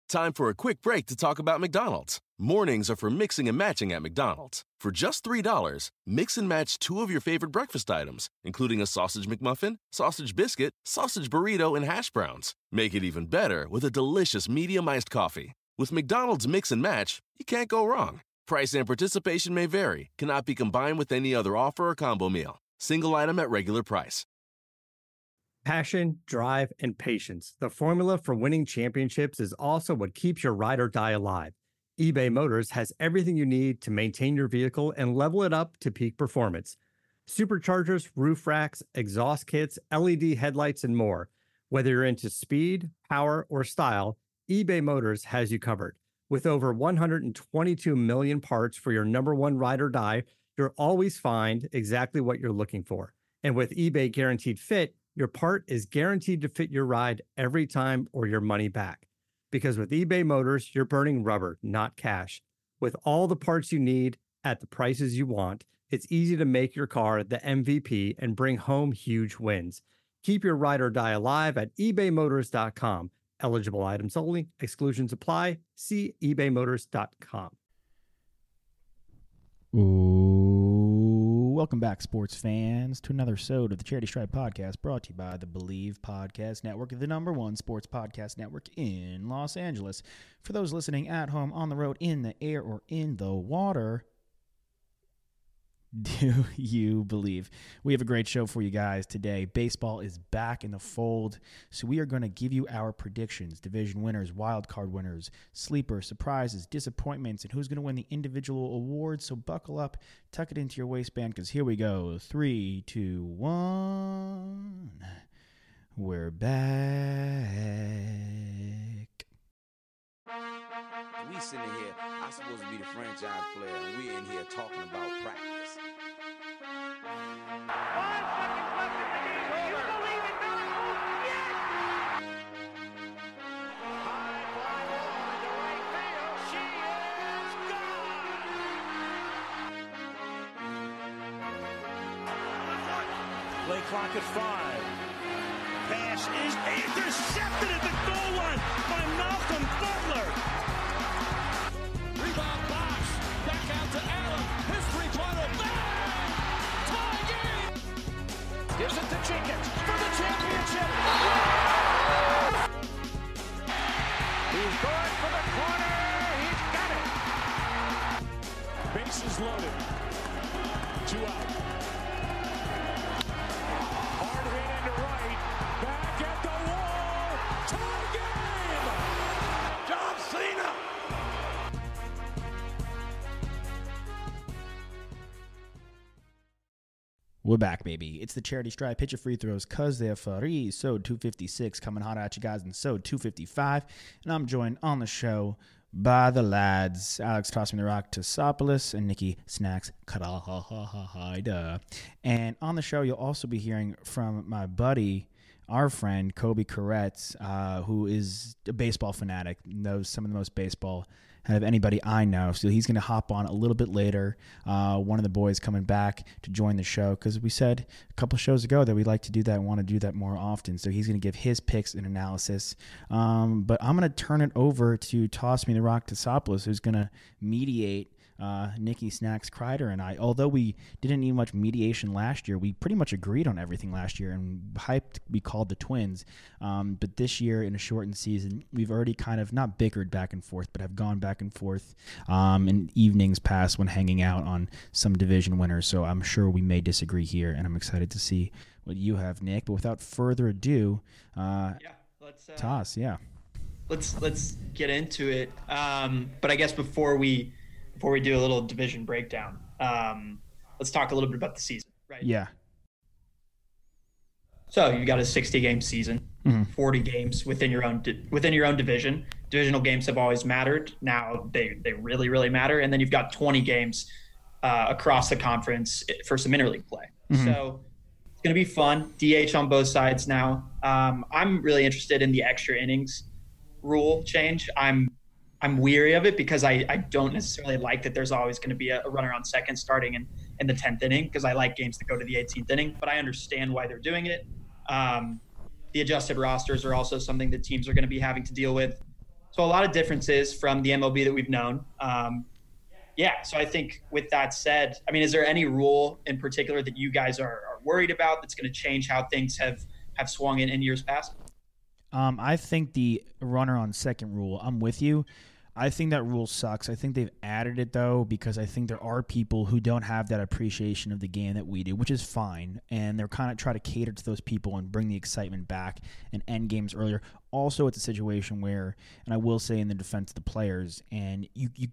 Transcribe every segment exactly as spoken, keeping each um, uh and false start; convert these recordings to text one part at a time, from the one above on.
Time for a quick break to talk about McDonald's. Mornings are for mixing and matching at McDonald's. For just three dollars, mix and match two of your favorite breakfast items, including a sausage McMuffin, sausage biscuit, sausage burrito, and hash browns. Make it even better with a delicious medium iced coffee. With McDonald's Mix and Match, you can't go wrong. Price and participation may vary. Cannot be combined with any other offer or combo meal. Single item at regular price. Passion, drive, and patience. The formula for winning championships is also what keeps your ride or die alive. eBay Motors has everything you need to maintain your vehicle and level it up to peak performance. Superchargers, roof racks, exhaust kits, L E D headlights, and more. Whether you're into speed, power, or style, eBay Motors has you covered. With over one hundred twenty-two million parts for your number one ride or die, you'll always find exactly what you're looking for. And with eBay Guaranteed Fit, your part is guaranteed to fit your ride every time or your money back. Because with eBay Motors, you're burning rubber, not cash. With all the parts you need at the prices you want, it's easy to make your car the M V P and bring home huge wins. Keep your ride or die alive at ebay motors dot com. Eligible items only. Exclusions apply. See ebay motors dot com. Ooh, welcome back, sports fans, to another episode of the Charity Stripe Podcast, brought to you by the Believe Podcast Network, the number one sports podcast network in Los Angeles. For those listening at home, on the road, in the air, or in the water, do you believe? We have a great show for you guys today. Baseball is back in the fold, so we are going to give you our predictions, division winners, wild card winners, sleeper, surprises, disappointments, and who's going to win the individual awards. So buckle up, tuck it into your waistband, because here we go. Three, two, one. We're back. We sitting here, I'm supposed to be the franchise player, and we're in here talking about practice. Five seconds left in the game. Do you believe in miracles? Yes! High fly ball into right field. She is gone! Play clock at five. Pass is intercepted at the goal line by Malcolm Butler. Rebound box. Back out to Allen. His three-pointer. Bang! Tie game. Gives it to Jenkins for the championship. He's going for the corner. He's got it. Bases loaded. Two out. Hard hit into right. Back at the wall. Tie game. John Cena. We're back, baby. It's the Charity Stripe. Pitch your free throws, cause they're free. So two fifty-six coming hot at you guys in so two fifty-five. And I'm joined on the show by the lads, Alex Toss Me the Rock Tosopoulos and Nikki Snacks Kadahida. And on the show, you'll also be hearing from my buddy, our friend, Kobe Koretz, uh, who is a baseball fanatic, knows some of the most baseball out of anybody I know. So he's going to hop on a little bit later. Uh, one of the boys coming back to join the show because we said a couple shows ago that we'd like to do that and want to do that more often. So he's going to give his picks and analysis. Um, but I'm going to turn it over to Toss Me the Rock Tosopoulos, who's going to mediate uh, Nikki Snacks Kreider and I. Although we didn't need much mediation last year, we pretty much agreed on everything last year and hyped we called the Twins. Um, but this year in a shortened season, we've already kind of not bickered back and forth, but have gone back and forth um, in evenings past when hanging out on some division winners. So I'm sure we may disagree here, and I'm excited to see what you have, Nick. But without further ado, uh, yeah, let's uh, toss, yeah. Let's let's get into it. Um, but I guess before we before we do a little division breakdown, um, let's talk a little bit about the season, right? Yeah. So you got a sixty game season, mm-hmm. forty games within your own di- within your own division. Divisional games have always mattered. Now they they really really matter. And then you've got twenty games uh, across the conference for some interleague play. Mm-hmm. So it's going to be fun. D H on both sides now. Um, I'm really interested in the extra innings rule change. I'm I'm weary of it because I, I don't necessarily like that there's always going to be a, a runner on second starting in, in the tenth inning because I like games that go to the eighteenth inning, but I understand why they're doing it. Um, the adjusted rosters are also something that teams are going to be having to deal with. So a lot of differences from the M L B that we've known. Um, yeah, so I think with that said, I mean, is there any rule in particular that you guys are, are worried about that's going to change how things have, have swung in, in years past? Um, I think the runner on second rule, I'm with you. I think that rule sucks. I think they've added it, though, because I think there are people who don't have that appreciation of the game that we do, which is fine. And they're kind of trying to cater to those people and bring the excitement back and end games earlier. Also, it's a situation where, and I will say in the defense of the players, and you you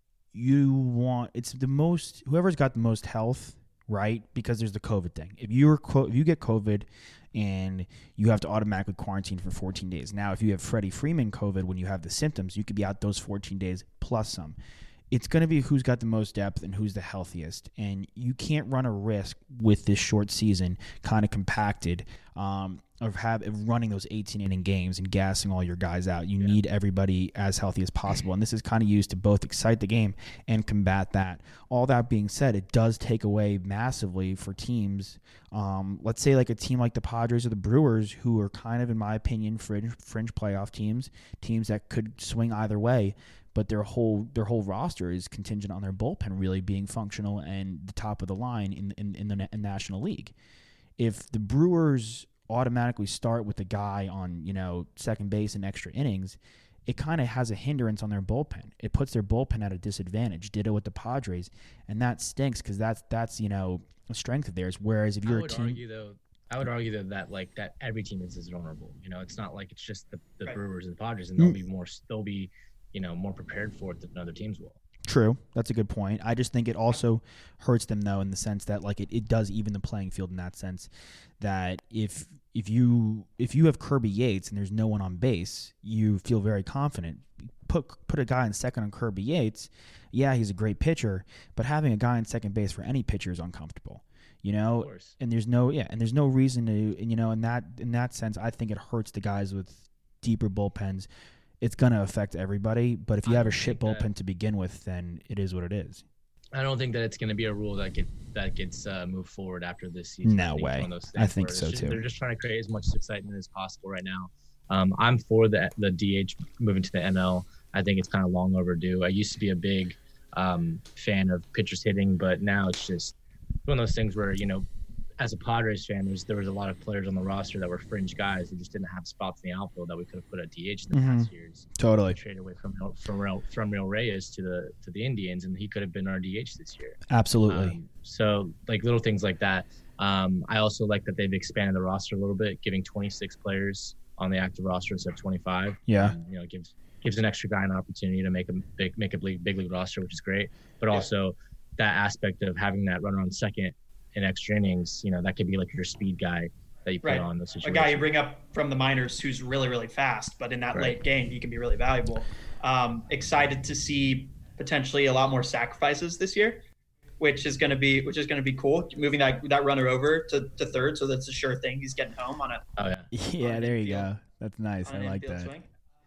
you want, it's the most, whoever's got the most health, right? Because there's the COVID thing. If you're if you get COVID and you have to automatically quarantine for fourteen days. Now, if you have Freddie Freeman COVID when you have the symptoms, you could be out those fourteen days plus some. It's going to be who's got the most depth and who's the healthiest. And you can't run a risk with this short season kind of compacted um, of, have, of running those eighteen-inning games and gassing all your guys out. You yeah. need everybody as healthy as possible. And this is kind of used to both excite the game and combat that. All that being said, it does take away massively for teams. Um, let's say like a team like the Padres or the Brewers, who are kind of, in my opinion, fringe, fringe playoff teams, teams that could swing either way. But their whole their whole roster is contingent on their bullpen really being functional and the top of the line in in, in the in National League. If the Brewers automatically start with a guy on, you know, second base in extra innings, it kind of has a hindrance on their bullpen. It puts their bullpen at a disadvantage. Ditto with the Padres, and that stinks because that's that's you know a strength of theirs. Whereas if you're I would a team, argue though, I would argue that, that like that every team is as vulnerable. You know, it's not like it's just the, the right. Brewers and the Padres, and they'll mm. be more they'll be. you know, more prepared for it than other teams will. True. That's a good point. I just think it also hurts them, though, in the sense that, like, it, it does even the playing field in that sense, that if if you if you have Kirby Yates and there's no one on base, you feel very confident. Put put a guy in second on Kirby Yates, yeah, he's a great pitcher, but having a guy in second base for any pitcher is uncomfortable. You know, and there's no yeah, and there's no reason to, you know, in that in that sense, I think it hurts the guys with deeper bullpens. It's going to affect everybody, but if you have a shit bullpen that, to begin with, then it is what it is. I don't think that it's going to be a rule that get that gets uh, moved forward after this season. No I way. I think so just, too. They're just trying to create as much excitement as possible right now. Um, I'm for the the D H moving to the N L. I think it's kind of long overdue. I used to be a big um, fan of pitchers hitting, but now it's just one of those things where, you know, as a Padres fan, there's, there was a lot of players on the roster that were fringe guys who just didn't have spots in the outfield that we could have put at D H in the mm-hmm. past years. Totally. We traded away from from Real, from Real Reyes to the to the Indians, and he could have been our D H this year. Absolutely. Um, so, like, little things like that. Um, I also like that they've expanded the roster a little bit, giving twenty-six players on the active roster instead of twenty-five. Yeah. And, you know, gives gives an extra guy an opportunity to make a big make a big, big league roster, which is great. But yeah. also that aspect of having that runner on second in extra innings, you know, that could be like your speed guy that you put right. on those situations. A guy you bring up from the minors who's really, really fast, but in that right. late game, he can be really valuable. Um, excited to see potentially a lot more sacrifices this year, which is going to be, which is going to be cool. Moving that, that runner over to, to third. So that's a sure thing. He's getting home on a, oh yeah. Yeah, there you go. That's nice. I like that. Swing.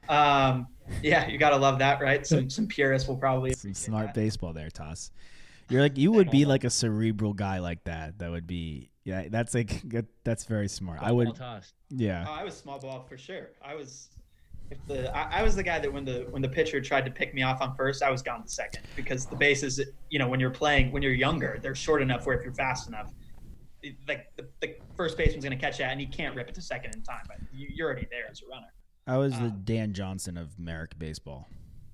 Um, yeah, you got to love that, right? Some, some purists will probably some smart that. Baseball there, Toss. You're like, you would be like a cerebral guy like that. That would be, yeah, that's like, that's very smart. Small I would, toss. yeah. Oh, I was small ball for sure. I was, if the, I, I was the guy that when the, when the pitcher tried to pick me off on first, I was gone to second because the bases, you know, when you're playing, when you're younger, they're short enough where if you're fast enough, like the, the first baseman's going to catch that and he can't rip it to second in time, but you, you're already there as a runner. I was um, the Dan Johnson of American baseball.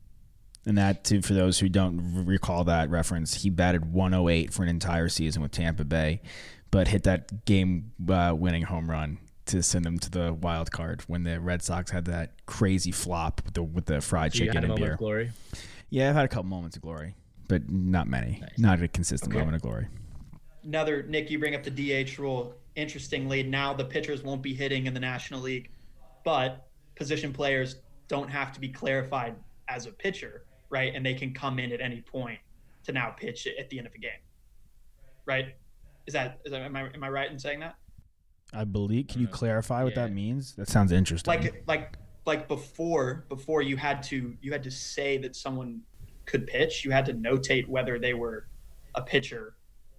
And that, too, for those who don't recall that reference, he batted one oh eight for an entire season with Tampa Bay, but hit that game-winning uh, home run to send them to the wild card when the Red Sox had that crazy flop with the with the fried so chicken you had and a beer. Moment of glory? Yeah, I've had a couple moments of glory, but not many. Nice. Not a consistent okay. moment of glory. Another, Nick, you bring up the D H rule. Interestingly, now the pitchers won't be hitting in the National League, but position players don't have to be clarified as a pitcher. Right, and they can come in at any point to now pitch it at the end of a game. Right? Is that is that am I am I right in saying that? I believe. Can you Uh, clarify what yeah. that means? That sounds interesting. Like like like before before you had to you had to say that someone could pitch. You had to notate whether they were a pitcher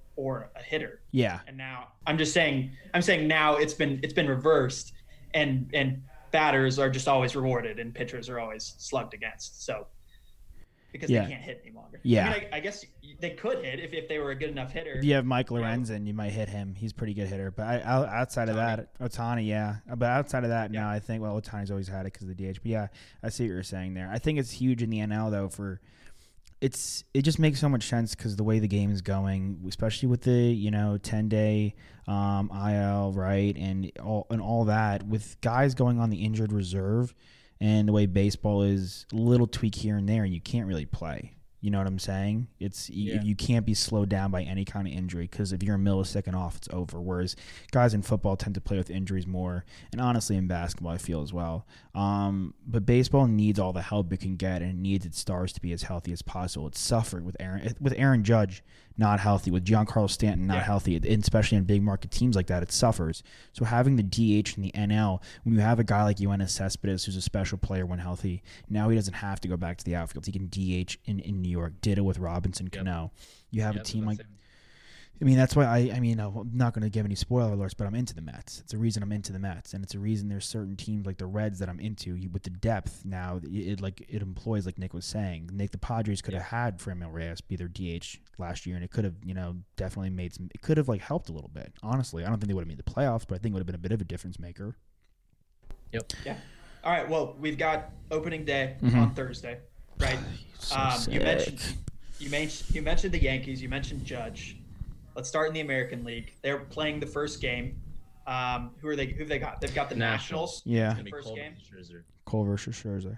or a hitter. Yeah. And now I'm just saying I'm saying now it's been it's been reversed, and and batters are just always rewarded and pitchers are always slugged against. So because Yeah. they can't hit any longer. Yeah. I mean, I, I guess they could hit if, if they were a good enough hitter. If you have Mike you know. Lorenzen, you might hit him. He's a pretty good hitter. But I, out- outside of Ohtani. that, Otani, yeah. But outside of that, Yeah. no, I think, well, Otani's always had it because of the D H. But yeah, I see what you're saying there. I think it's huge in the N L, though, for it's it just makes so much sense because the way the game is going, especially with the, you know, ten-day um, I L, right, and all, and all that, with guys going on the injured reserve and the way baseball is, a little tweak here and there, and you can't really play. You know what I'm saying? It's you, Yeah. you can't be slowed down by any kind of injury because if you're a millisecond off, it's over. Whereas guys in football tend to play with injuries more, and honestly in basketball, I feel as well. Um, but baseball needs all the help it can get, and it needs its stars to be as healthy as possible. It suffered with Aaron with Aaron Judge not healthy, with Giancarlo Stanton not Yeah. healthy, and especially in big market teams like that, it suffers. So having the D H in the N L, when you have a guy like Yoenis Cespedes, who's a special player when healthy, now he doesn't have to go back to the outfield. He can D H in, in New York. Ditto with Robinson Yep. Cano. You have Yep, a team that's like, it. I mean, that's why I, I mean, I'm not going to give any spoiler alerts, but I'm into the Mets. It's a reason I'm into the Mets, and it's a reason there's certain teams like the Reds that I'm into. You, with the depth now, it, it like it employs, like Nick was saying. Nick, the Padres could have had Franmil Reyes be their D H last year, and it could have, you know, definitely made some. It could have like helped a little bit. Honestly, I don't think they would have made the playoffs, but I think it would have been a bit of a difference maker. Yep. Yeah. All right. Well, we've got opening day Mhm. on Thursday, right? So um, you sick. mentioned you mentioned you mentioned the Yankees. You mentioned Judge. Let's start in the American League. They're playing the first game. Um, who are they? Who have they got? They've got the Nationals. Nationals. Yeah. It's gonna be First cold game? with Scherzer. Cole versus Scherzer.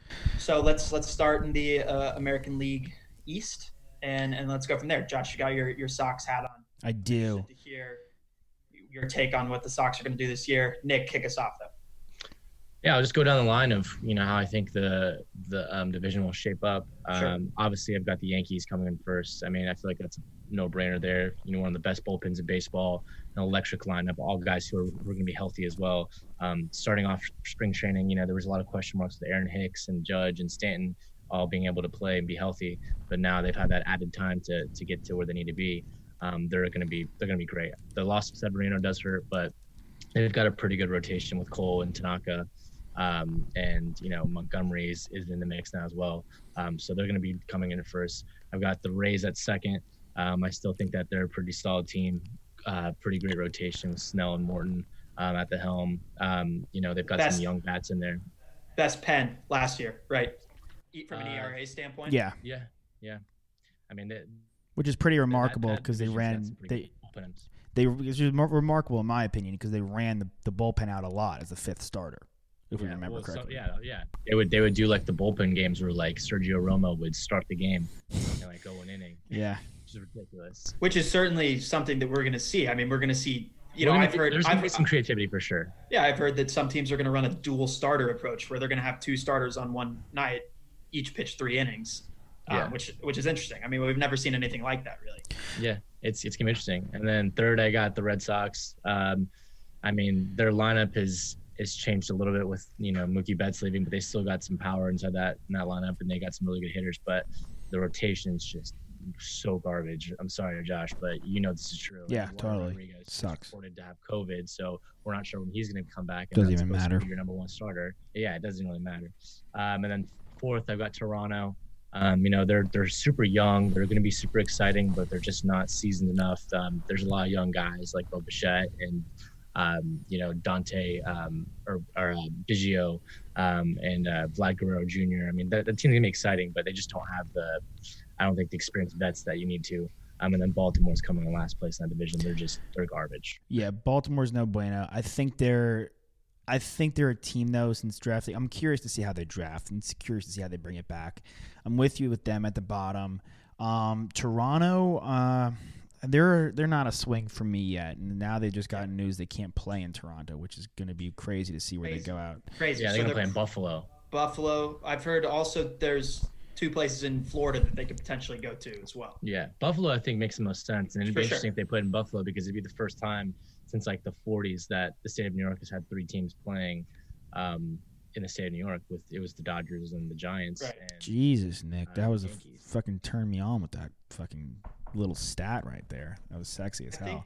So let's let's start in the uh, American League East, and and let's go from there. Josh, you got your your Sox hat on. I do. Interested to hear your take on what the Sox are going to do this year. Nick, kick us off though. Yeah, I'll just go down the line of, you know, how I think the the um, division will shape up. Um, Sure. Obviously, I've got the Yankees coming in first. I mean, I feel like that's a no-brainer there. You know, one of the best bullpens in baseball, an electric lineup, all guys who are, who are going to be healthy as well. Um, starting off spring training, you know, there was a lot of question marks with Aaron Hicks and Judge and Stanton all being able to play and be healthy. But now they've had that added time to to get to where they need to be. Um, they're going to be they're going to be great. The loss of Severino does hurt, but they've got a pretty good rotation with Cole and Tanaka. Um, and, you know, Montgomery is, is in the mix now as well. Um, so they're going to be coming in first. I've got the Rays at second. Um, I still think that they're a pretty solid team, uh, pretty great rotation with Snell and Morton um, at the helm. Um, you know, they've got Best- some young bats in there. Best pen last year, right? E- From an Uh, E R A standpoint. Yeah, Yeah, yeah. I mean, they, which is pretty remarkable that because they division's got ran some pretty they good bullpens. they it's just more remarkable in my opinion because they ran the, the bullpen out a lot as a fifth starter, if we Yeah, remember well, so- correctly. yeah, yeah. They would they would do like the bullpen games where like Sergio Romo would start the game and like go an inning, Yeah. which is ridiculous. Which is certainly something that we're going to see. I mean, we're going to see. You We're know, gonna I've be- heard. there's gonna I've, be some creativity for sure. yeah, I've heard that some teams are going to run a dual starter approach where they're going to have two starters on one night, each pitch three innings, Yeah. um, which which is interesting. I mean, we've never seen anything like that really. Yeah, it's it's gonna be interesting. And then third, I got the Red Sox. Um, I mean, their lineup is is changed a little bit with, you know, Mookie Betts leaving, but they still got some power inside that in that lineup, and they got some really good hitters. But the rotation's just so garbage. I'm sorry, Josh, but you know this is true. Yeah, Eduardo totally. Rodriguez is Sucks. reported to have COVID, so we're not sure when he's going to come back. And Doesn't that's even supposed to matter. be your number one starter. Yeah, it doesn't really matter. Um, and then fourth, I've got Toronto. Um, you know, they're they're super young. They're going to be super exciting, but they're just not seasoned enough. Um, there's a lot of young guys like Bo Bichette and um, you know, Dante um, or, or uh, Biggio um, and uh, Vlad Guerrero Junior I mean, the, the team's gonna be exciting, but they just don't have the, I don't think the experienced vets that you need to. Um, and then Baltimore's coming in last place in that division. They're just they're garbage. Yeah, Baltimore's no bueno. I think they're I think they're a team though since drafting. I'm curious to see how they draft and curious to see how they bring it back. I'm with you with them at the bottom. Um, Toronto, uh, they're they're not a swing for me yet. And now they've just gotten news they can't play in Toronto, which is going to be crazy to see where Crazy. they go out. Crazy. Yeah, So they're gonna they're play in Buffalo. Buffalo. I've heard also there's two places in Florida that they could potentially go to as well. Yeah, Buffalo I think makes the most sense, and it'd For be sure. interesting if they played in Buffalo because it'd be the first time since like the forties that the state of New York has had three teams playing um, in the state of New York. With it was the Dodgers and the Giants. Right. And, Jesus, Nick, that Uh, was a Yankees. fucking turn me on with that fucking little stat right there. That was sexy as I hell. think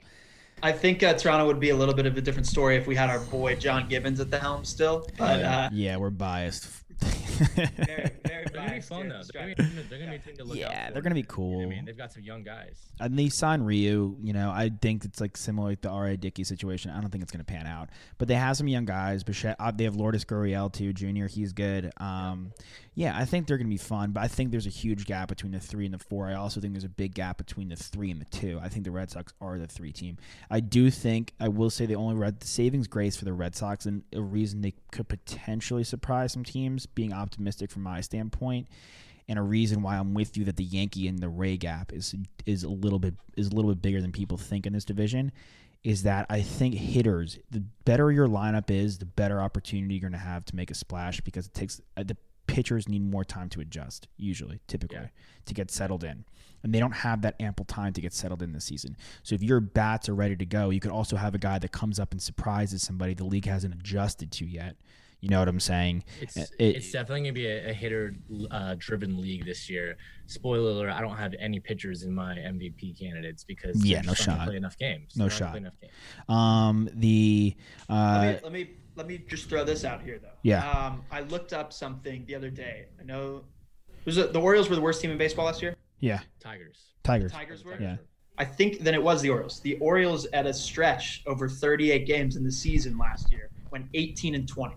I think uh, Toronto would be a little bit of a different story if we had our boy John Gibbons at the helm still. But uh, yeah, we're biased. very, very They're gonna be fun though. They're gonna be, they're gonna be a team to look out Yeah, for. they're gonna be cool. I mean, they've got some young guys. And they signed Ryu. You know, I think it's like similar to the R A. Dickey situation. I don't think it's going to pan out. But they have some young guys. Bichette, uh, they have Lourdes Gurriel, too, Junior He's good. Um, yeah, I think they're going to be fun. But I think there's a huge gap between the three and the four. I also think there's a big gap between the three and the two. I think the Red Sox are the three team. I do think, I will say, the only red, the savings grace for the Red Sox and a reason they could potentially surprise some teams, being optimistic from my standpoint, and a reason why I'm with you that the Yankee and the Ray gap is is a little bit is a little bit bigger than people think in this division, is that I think hitters, the better your lineup is, the better opportunity you're going to have to make a splash, because it takes uh, the pitchers need more time to adjust, usually, typically, yeah. to get settled in. And they don't have that ample time to get settled in this season. So if your bats are ready to go, you could also have a guy that comes up and surprises somebody the league hasn't adjusted to yet. You know what I'm saying? It's it, it's definitely going to be a, a hitter-driven uh, league this year. Spoiler alert, I don't have any pitchers in my M V P candidates because yeah, they no just don't shot. play enough games. No they shot. Play enough games. Um, the uh, let, me, let me let me just throw this out here, though. Yeah. Um, I looked up something the other day. I know was it the Orioles were the worst team in baseball last year? Yeah. Tigers. Tigers. The Tigers were? Yeah. I think then it was the Orioles. The Orioles at a stretch over thirty-eight games in the season last year went eighteen and twenty.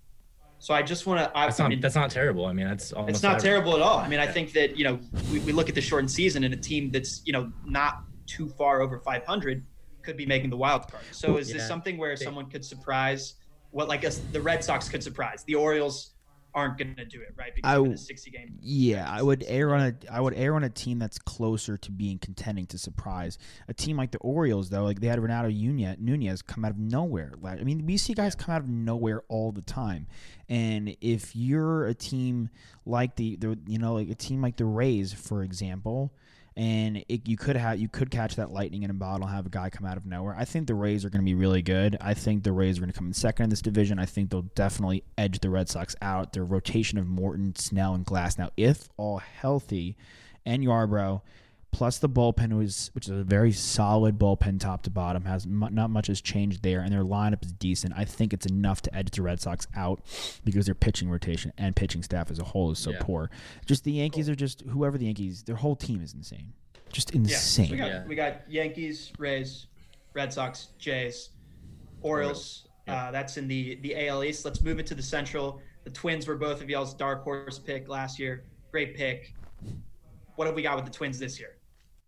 So I just want to. That's I not. mean, that's not terrible. I mean, that's almost. It's not average. terrible at all. I mean, I think that you know we, we look at the shortened season and a team that's you know not too far over five hundred could be making the wild card. So is Yeah. this something where someone could surprise? What like us, the Red Sox could surprise. The Orioles aren't going to do it, right? Because I, of the sixty game. Yeah, I would err on a I would err on a team that's closer to being contending to surprise. A team like the Orioles, though, like they had Renato Nunez come out of nowhere. Like, I mean, we see guys come out of nowhere all the time. And if you're a team like the, the you know, like a team like the Rays, for example, and it, you could have you could catch that lightning in a bottle, have a guy come out of nowhere. I think the Rays are going to be really good. I think the Rays are going to come in second in this division. I think they'll definitely edge the Red Sox out. Their rotation of Morton, Snell, and Glass now, if all healthy, and Yarbrough, plus the bullpen, was, which is a very solid bullpen top to bottom, has m- not much has changed there, and their lineup is decent. I think it's enough to edge the Red Sox out because their pitching rotation and pitching staff as a whole is so Yeah. poor. Just the Yankees cool. are just whoever the Yankees, their whole team is insane, just insane. Yeah. We got Yeah. we got Yankees, Rays, Red Sox, Jays, Orioles. Yeah. Uh, that's in the the A L East. Let's move it to the Central. The Twins were both of y'all's dark horse pick last year. Great pick. What have we got with the Twins this year?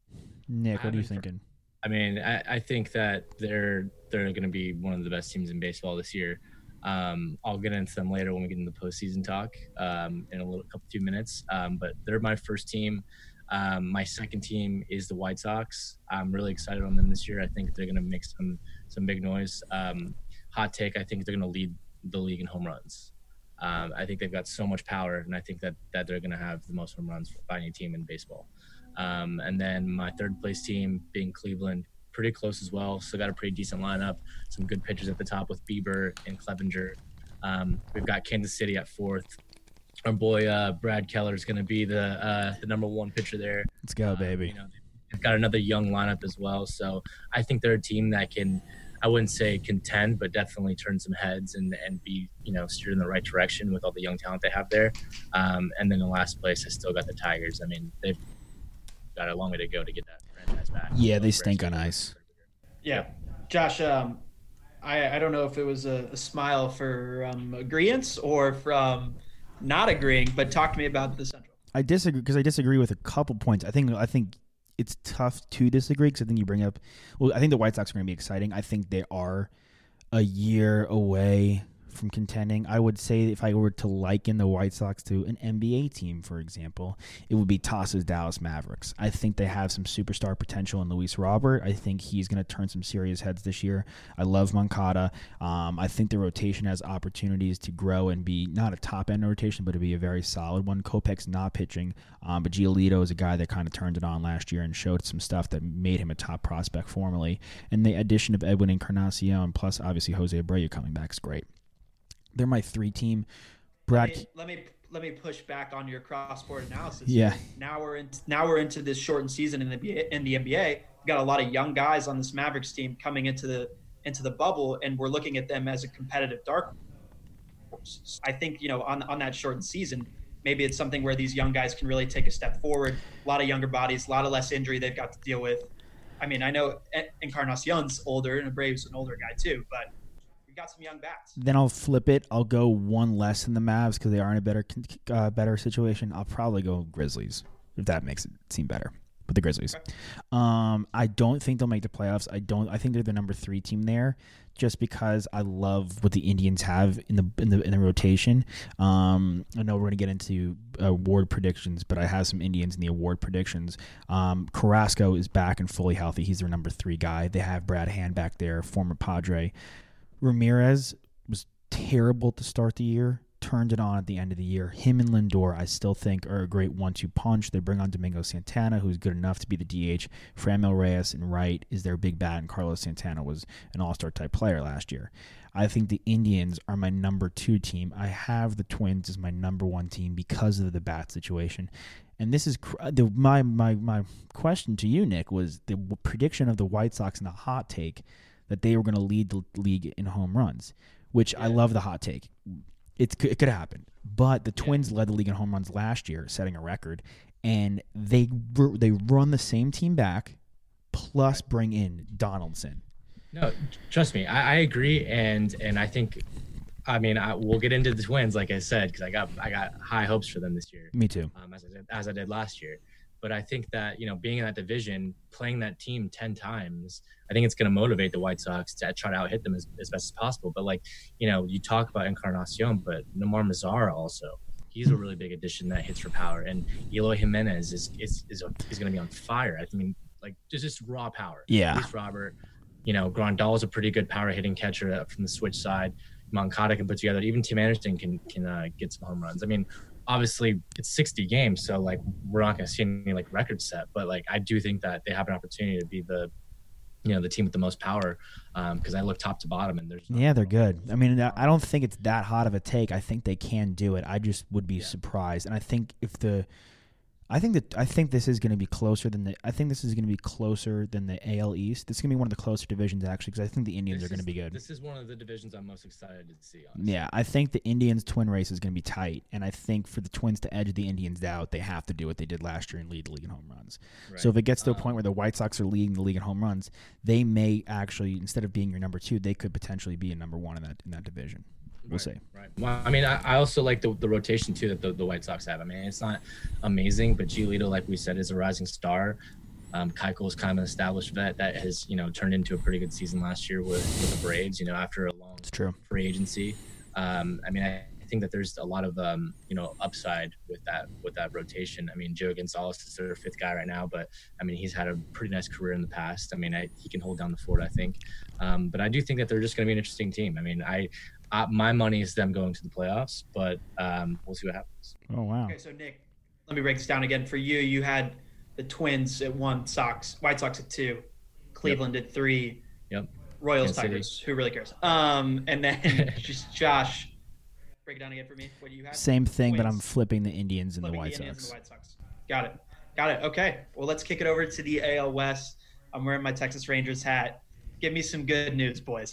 Nick, what are you I'm thinking? I mean, I, I think that they're they're going to be one of the best teams in baseball this year. Um, I'll get into them later when we get into the postseason talk um, in a little couple few minutes. Um, but they're my first team. Um, my second team is the White Sox. I'm really excited on them this year. I think they're going to make some some big noise. Um, hot take: I think they're going to lead the league in home runs. Um, I think they've got so much power, and I think that that they're going to have the most home runs by any team in baseball. Um, and then my third place team being Cleveland, pretty close as well. Still got a pretty decent lineup, some good pitchers at the top with Bieber and Clevenger. Um, we've got Kansas City at fourth. Our boy uh, Brad Keller is going to be the uh, the number one pitcher there. Let's go, Uh, baby. you know, they've got another young lineup as well. So I think they're a team that can, I wouldn't say contend, but definitely turn some heads and, and be, you know, steered in the right direction with all the young talent they have there. Um, and then in last place, I still got the Tigers. I mean, they've got a long way to go to get that franchise back. Yeah, they So, stink on ice. Yeah, Josh. Um, I I don't know if it was a, a smile for um, agreeance or from not agreeing, but talk to me about the Central. I disagree because I disagree with a couple points. I think I think it's tough to disagree because I think you bring up. Well, I think the White Sox are going to be exciting. I think they are a year away from contending. I would say if I were to liken the White Sox to an N B A team, for example, it would be Toss's Dallas Mavericks. I think they have some superstar potential in Luis Robert. I think he's going to turn some serious heads this year. I love Moncada. Um, I think the rotation has opportunities to grow and be not a top-end rotation, but to be a very solid one. Kopech's not pitching, um, but Giolito is a guy that kind of turned it on last year and showed some stuff that made him a top prospect formally. And the addition of Edwin Encarnacion, plus obviously Jose Abreu coming back is great. They're my three team. Brad, Let me, let me let me push back on your cross sport analysis. Yeah. Now we're in now we're into this shortened season in the in the N B A. we've got a lot of young guys on this Mavericks team coming into the into the bubble, and we're looking at them as a competitive dark horse. I think, you know, on on that shortened season, maybe it's something where these young guys can really take a step forward. A lot of younger bodies, a lot of less injury they've got to deal with. I mean, I know Encarnacion's older, and Abreu's an older guy too, but we've got some young bats. Then I'll flip it. I'll go one less than the Mavs because they are in a better uh, better situation. I'll probably go Grizzlies, if that makes it seem better. But the Grizzlies. Okay. Um, I don't think they'll make the playoffs. I don't. I think they're the number three team there, just because I love what the Indians have in the in the in the rotation. Um, I know we're gonna get into award predictions, but I have some Indians in the award predictions. Um, Carrasco is back and fully healthy. He's their number three guy. They have Brad Hand back there, former Padre. Ramirez was terrible to start the year. Turned it on at the end of the year. Him and Lindor, I still think, are a great one two punch. They bring on Domingo Santana, who's good enough to be the D H. Franmil Reyes and Wright is their big bat, and Carlos Santana was an all-star type player last year. I think the Indians are my number two team. I have the Twins as my number one team because of the bat situation. And this is the, my, my, my question to you, Nick, was the prediction of the White Sox in the hot take that they were going to lead the league in home runs, which yeah. I love the hot take. It could, it could happen, but the Twins yeah. led the league in home runs last year, setting a record, and they they run the same team back, plus bring in Donaldson. No, trust me, I, I agree, and and I think, I mean, I, we'll get into the Twins, like I said, because I got I got high hopes for them this year. Me too, um, as I did, as I did last year. But I think that, you know, being in that division, playing that team ten times, I think it's going to motivate the White Sox to try to out hit them as, as best as possible. But, like, you know, you talk about Encarnacion, but Nomar Mazara also, he's a really big addition that hits for power. And Eloy Jimenez is is is, is going to be on fire. I mean, like, just, just raw power. Yeah. Luis Robert, you know, Grandal is a pretty good power hitting catcher from the switch side. Moncada can put together. Even Tim Anderson can, can uh, get some home runs. I mean, obviously it's sixty games, so like we're not going to see any like record set, but like I do think that they have an opportunity to be the, you know, the team with the most power, because um, I look top to bottom and there's yeah they're good. I mean, I don't think it's that hot of a take. I think they can do it. I just would be yeah. surprised, and I think if the I think that I think this is going to be closer than the. I think this is going to be closer than the A L East. This is going to be one of the closer divisions actually, because I think the Indians this are going to be good. This is one of the divisions I'm most excited to see. Honestly. Yeah, I think the Indians Twin race is going to be tight, and I think for the Twins to edge the Indians out, they have to do what they did last year and lead the league in home runs. Right. So if it gets to a point where the White Sox are leading the league in home runs, they may actually, instead of being your number two, they could potentially be a number one in that in that division. We'll right, see. Right. Well, I mean, I, I also like the, the rotation too that the, the White Sox have. I mean, it's not amazing, but Giolito, like we said, is a rising star. Um, Keuchel is kind of an established vet that has, you know, turned into a pretty good season last year with, with the Braves. You know, after a long it's true. free agency. Um, I mean, I, I think that there's a lot of um, you know, upside with that with that rotation. I mean, Joe Gonzalez is their fifth guy right now, but I mean, he's had a pretty nice career in the past. I mean, I, he can hold down the fort, I think. Um, but I do think that they're just going to be an interesting team. I mean, I. Uh, my money is them going to the playoffs, but um, we'll see what happens. Oh, wow. Okay, so Nick, let me break this down again for you. You had the Twins at one, Sox, White Sox at two, Cleveland yep. at three, yep. Royals, Kansas Tigers. City. Who really cares? Um, and then just Josh, break it down again for me. What do you have? Same thing, Twins. But I'm flipping the Indians and flipping the White the Indians Sox. And the White Sox. Got it. Got it. Okay. Well, let's kick it over to the A L West. I'm wearing my Texas Rangers hat. Give me some good news, boys.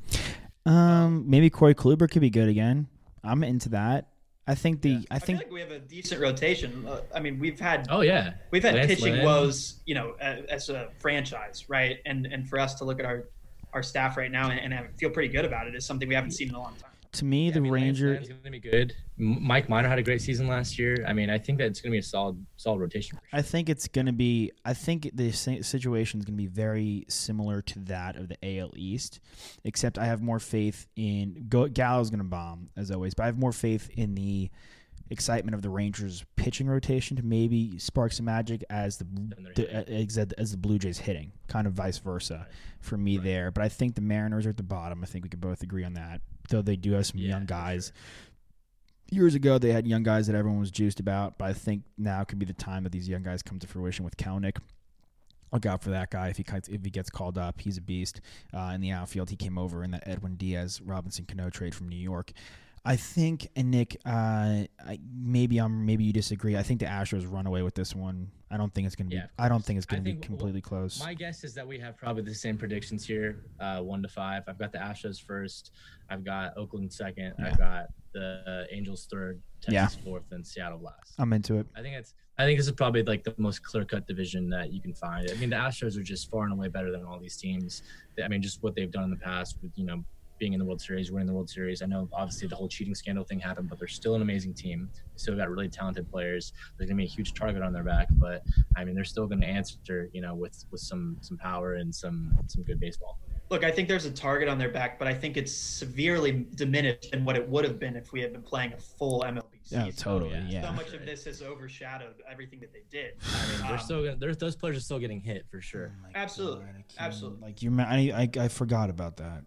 Um, maybe Corey Kluber could be good again. I'm into that. I think the yeah. I think I feel like we have a decent rotation. Uh, I mean, we've had oh yeah we've had Lance pitching Lynn. woes, you know, as, as a franchise, right? And and for us to look at our our staff right now and, and have, feel pretty good about it is something we haven't seen in a long time. To me, yeah, the I mean, Rangers is going to be good. Mike Minor had a great season last year. I mean, I think that it's going to be a solid, solid rotation. For sure. I think it's going to be. I think the situation is going to be very similar to that of the A L East, except I have more faith in. Go, Gallo's going to bomb as always, but I have more faith in the excitement of the Rangers pitching rotation to maybe spark some magic as the, the as, as the Blue Jays hitting, kind of vice versa right. for me right. there. But I think the Mariners are at the bottom. I think we could both agree on that. Though they do have some yeah, young guys. Sure. Years ago, they had young guys that everyone was juiced about, but I think now could be the time that these young guys come to fruition with Kelenic. Look out for that guy if he if he gets called up. He's a beast uh, in the outfield. He came over in that Edwin Diaz Robinson Cano trade from New York. I think, and Nick, uh, I, maybe I'm maybe you disagree. I think the Astros run away with this one. I don't think it's gonna be. Yeah, I don't think it's gonna I be think, completely well, close. My guess is that we have probably the same predictions here, uh, one to five. I've got the Astros first. I've got Oakland second. Yeah. I've got the uh, Angels third, Texas Yeah. fourth, and Seattle last. I'm into it. I think it's. I think this is probably like the most clear-cut division that you can find. I mean, the Astros are just far and away better than all these teams. I mean, just what they've done in the past with, you know, being in the World Series, winning the World Series. I know obviously the whole cheating scandal thing happened, but they're still an amazing team. They still got really talented players. There's gonna be a huge target on their back, but I mean, they're still gonna answer, you know, with with some some power and some some good baseball. Look, I think there's a target on their back, but I think it's severely diminished than what it would have been if we had been playing a full M L B season. Yeah, totally. Yeah. Yeah. So much of this has overshadowed everything that they did. I mean, they're Um, still gonna, they're, those players are still getting hit for sure. Oh my Absolutely. God, I can't- Absolutely. Like you, I, I, I forgot about that.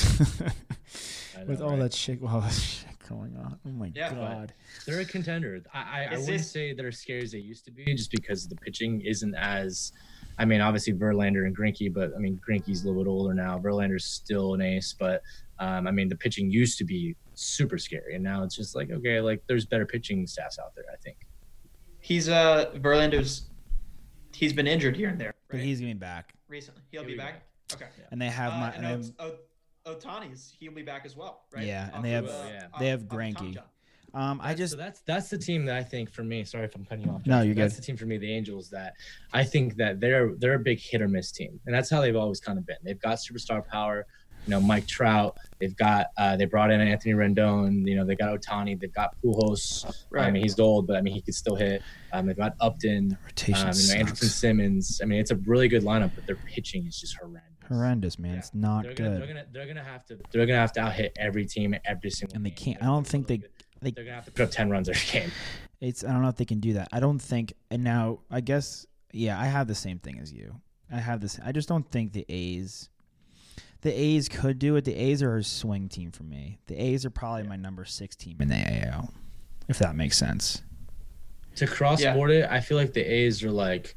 I know, With all right? that shit, all that shit going on. Oh my Yeah, but- God. They're a contender. I I, I Is wouldn't this- say they're as scary as they used to be, just because the pitching isn't as. I mean, obviously Verlander and Greinke, but I mean Greinke's a little bit older now. Verlander's still an ace, but um, I mean the pitching used to be super scary, and now it's just like okay, like there's better pitching staffs out there. I think. He's uh Verlander's. He's been injured here and there. But right? he's getting back, recently. He'll He'll be be back. Okay. and they have Uh, my. and and they Ot- have- Ot- Otani's he'll be back as well, right? Yeah, and Off they of, have- uh, yeah. off- they have off of Tommy Greinke. John. um, I just so that's that's the team that I think for me. Sorry if I'm cutting you off. No, Josh, you're but That's good. the team for me, the Angels. That I think that they're they're a big hit or miss team, and that's how they've always kind of been. They've got superstar power. You know, Mike Trout. They've got uh, they brought in Anthony Rendon. You know, they got Otani. They've got Pujols. Right. I mean, he's old, but I mean, he could still hit. Um, they've got Upton. rotation Um, you know, Anderson sucks. Simmons. I mean, it's a really good lineup, but their pitching is just horrendous. Horrendous, man. Yeah. It's not They're good. gonna, they're gonna they're gonna have to they're gonna have to out hit every team every single. And they game. can't- They're I don't gonna think really they- good. they- They're gonna have to put up ten runs every game. It's I don't know if they can do that. I don't think. And now I guess yeah, I have the same thing as you. I have this. I just don't think the A's. The A's could do it. The A's are a swing team for me. The A's are probably my number six team in the A L, if that makes sense. To cross Yeah. board it, I feel like the A's are like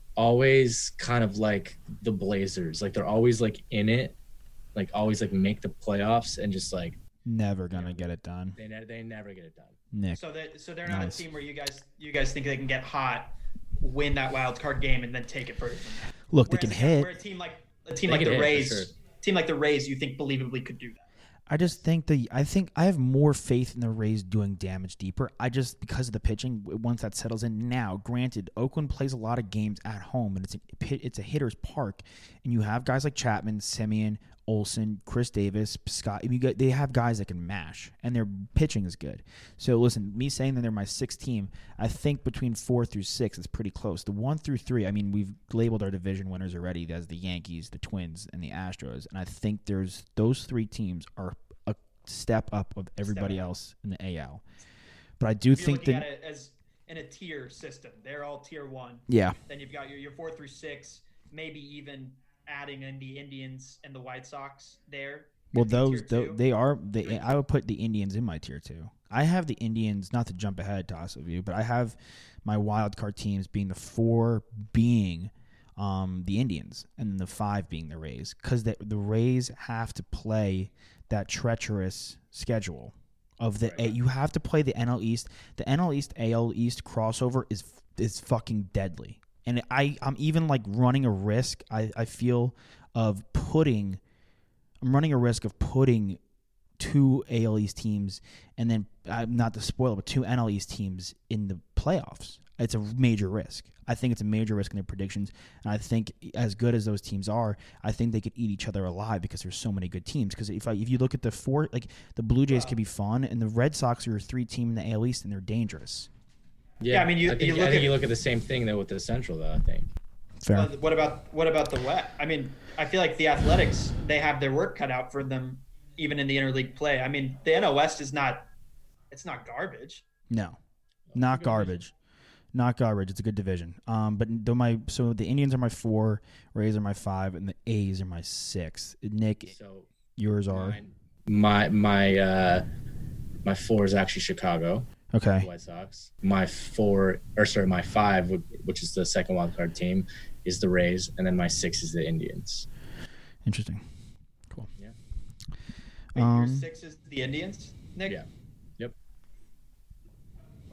always kind of like the Blazers. Like they're always like in it, like always like make the playoffs and just like Never gonna get it done, they ne- they never get it done. Nick. So they so they're not Nice. a team where you guys you guys think they can get hot, win that wild card game, and then take it further. From there. Look, they Whereas can again, We're hit. a team like a team They like can the hit, for Rays. sure. Team like the Rays, you think believably could do that. I just think the I think I have more faith in the Rays doing damage deeper. I just because of the pitching once that settles in. Now, granted, Oakland plays a lot of games at home, and it's a, it's a hitter's park, and you have guys like Chapman, Simeon, Olsen, Chris Davis, Scott. You got, they have guys that can mash, and their pitching is good. So listen, me saying that they're my sixth team, I think between four through six is pretty close. The one through three, I mean, we've labeled our division winners already as the Yankees, the Twins, and the Astros, and I think there's those three teams are a step up of everybody up. else in the A L. But I do If you're think looking that at it as in a tier system, they're all tier one. yeah, Then you've got your, your four through six, maybe even adding in the Indians and the White Sox there. well Could be those tier tho- two. they are they I would put the Indians in my tier two. I have the Indians, not to jump ahead, toss of you, but I have my wild card teams being the four being um, the Indians and the five being the Rays because the the Rays have to play that treacherous schedule of the A, you have to play the N L East. The N L East A L East crossover is is fucking deadly. And I, I'm even like running a risk, I, I feel, of putting I'm running a risk of putting two A L East teams and then uh, not to spoil it, but two N L East teams in the playoffs. It's a major risk. I think it's a major risk in their predictions, and I think as good as those teams are, I think they could eat each other alive because there's so many good teams. Because if I, if you look at the four, like the Blue Jays could be fun, and the Red Sox are a three team in the A L East, and they're dangerous. Yeah, I mean, you- I think, you I look think at- you look at the same thing though with the Central though. I think. Fair. Uh, what about what about the West? I mean, I feel like the Athletics, they have their work cut out for them, even in the interleague play. I mean, the N L West is not, it's not garbage. No, not garbage. Not garbage. It's a good division. Um, but though my so the Indians are my four, Rays are my five, and the A's are my six. Nick, So yours are mine- my my uh, my four is actually Chicago okay. White Sox. My four, or sorry, my five, which is the second wild card team, is the Rays, and then my six is the Indians. Interesting. Cool. Yeah. Wait, your Um, six is the Indians, Nick? Yeah.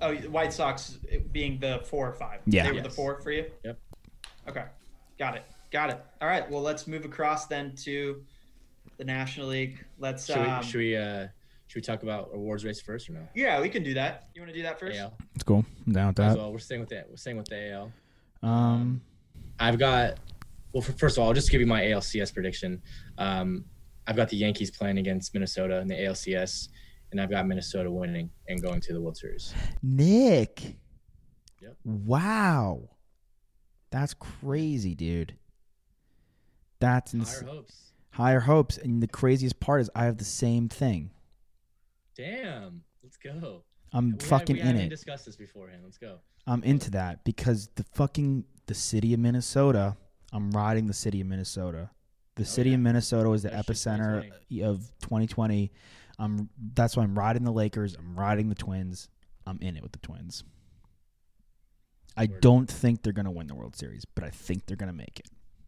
Oh, the White Sox being the four or five. Yeah. They were Yes. the four for you? Yep. Okay. Got it. Got it. All right. Well, let's move across then to the National League. Let's Should um, we should we uh should we talk about awards race first or no? Yeah, we can do that. You want to do that first? A L. It's cool. I'm down with As that. well. We're staying with the we're staying with the A L. Um, I've got well for, first of all, I'll just give you my A L C S prediction. Um I've got the Yankees playing against Minnesota in the A L C S, and I've got Minnesota winning and going to the World Series. Nick. Yep. Wow. That's crazy, dude. That's Higher insane. hopes. Higher hopes. And the craziest part is I have the same thing. Damn. Let's go. I'm We fucking had, we in haven't it. discussed this beforehand. Let's go. I'm into that because the fucking the city of Minnesota, I'm riding the city of Minnesota. The city yeah. of Minnesota is the That's just epicenter of twenty twenty. Um, that's why I'm riding the Lakers. I'm riding the Twins. I'm in it with the Twins. I Word. don't think they're going to win the World Series, but I think they're going to make it.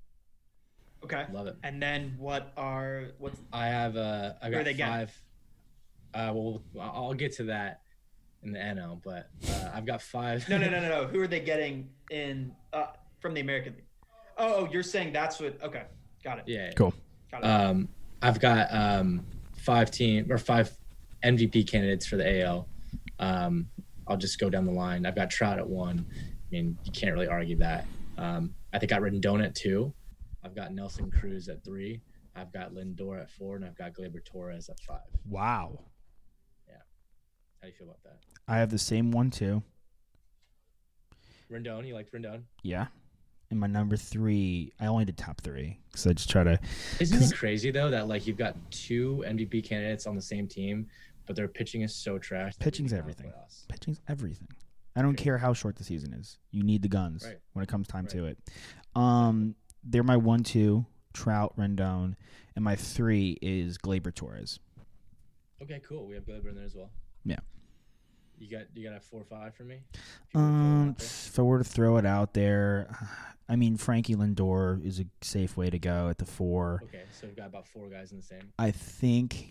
Okay. Love it. And then what are what's I have uh I Who are got they getting? five. Uh, well, I'll get to that in the N L, but uh, I've got five. no no no no no? Who are they getting in uh, from the American League? Oh, you're saying that's what? Okay, got it. Yeah. Cool. Got it. Um, I've got um five team or five M V P candidates for the A L. Um, I'll just go down the line. I've got Trout at one. I mean, you can't really argue that. Um, I think I got Rendon at two. I've got Nelson Cruz at three. I've got Lindor at four, and I've got Gleyber Torres at five. Wow. How do you feel about that? I have the same one too. Rendon, you like Rendon? Yeah. And my number three, I only did top three because I just try to. Isn't it crazy though that like you've got two M V P candidates on the same team, but their pitching is so trash? that Pitching's they can't everything. playoffs? Pitching's everything. I don't Okay. care how short the season is. You need the guns Right. when it comes time Right. to it. Um, they're my one, two, Trout, Rendon, and my three is Gleyber Torres. Okay, cool. We have Gleyber in there as well. Yeah. You got you got a four or five for me? If you wanna throw it Um, out there. if I were to throw it out there, I mean Frankie Lindor is a safe way to go at the four. Okay, so we've got about four guys in the same. I think,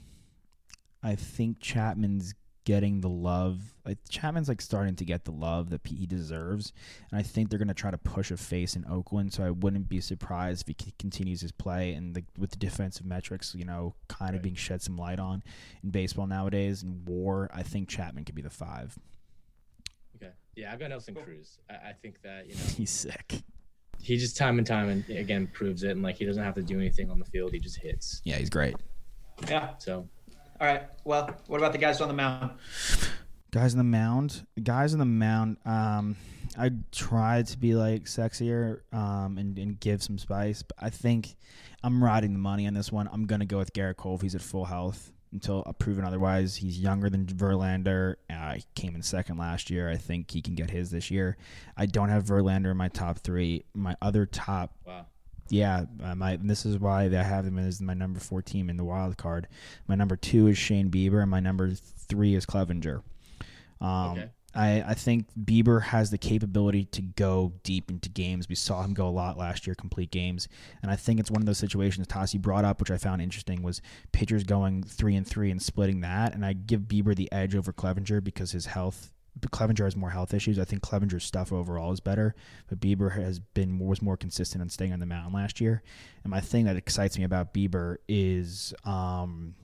I think Chapman's getting the love. Like Chapman's like starting to get the love that he deserves, and I think they're going to try to push a face in Oakland. So I wouldn't be surprised if he c- continues his play and the, with the defensive metrics, you know, kind of Right. being shed some light on in baseball nowadays and WAR. I think Chapman could be the five. Okay. Yeah, I've got Nelson Cruz. I, I think that, you know, He's sick. he just time and time and again proves it, and like he doesn't have to do anything on the field. He just hits. Yeah, he's great. Yeah. So All right. Well, what about the guys on the mound? Guys on the mound. Guys on the mound. Um, I tried to be like sexier um, and, and give some spice, but I think I'm riding the money on this one. I'm gonna go with Garrett Cole if he's at full health until proven otherwise. He's younger than Verlander. Uh, he came in second last year. I think he can get his this year. I don't have Verlander in my top three. My other top. wow. Yeah, uh, my this is why I have him as my number four team in the wild card. My number two is Shane Bieber, and my number three is Clevenger. Um, Okay. I, I think Bieber has the capability to go deep into games. We saw him go a lot last year, complete games. And I think it's one of those situations Tassi brought up, which I found interesting, was pitchers going three and three and splitting that. And I give Bieber the edge over Clevenger because his health, Clevenger has more health issues. I think Clevenger's stuff overall is better, but Bieber has been was more consistent on staying on the mound last year. And my thing that excites me about Bieber is um,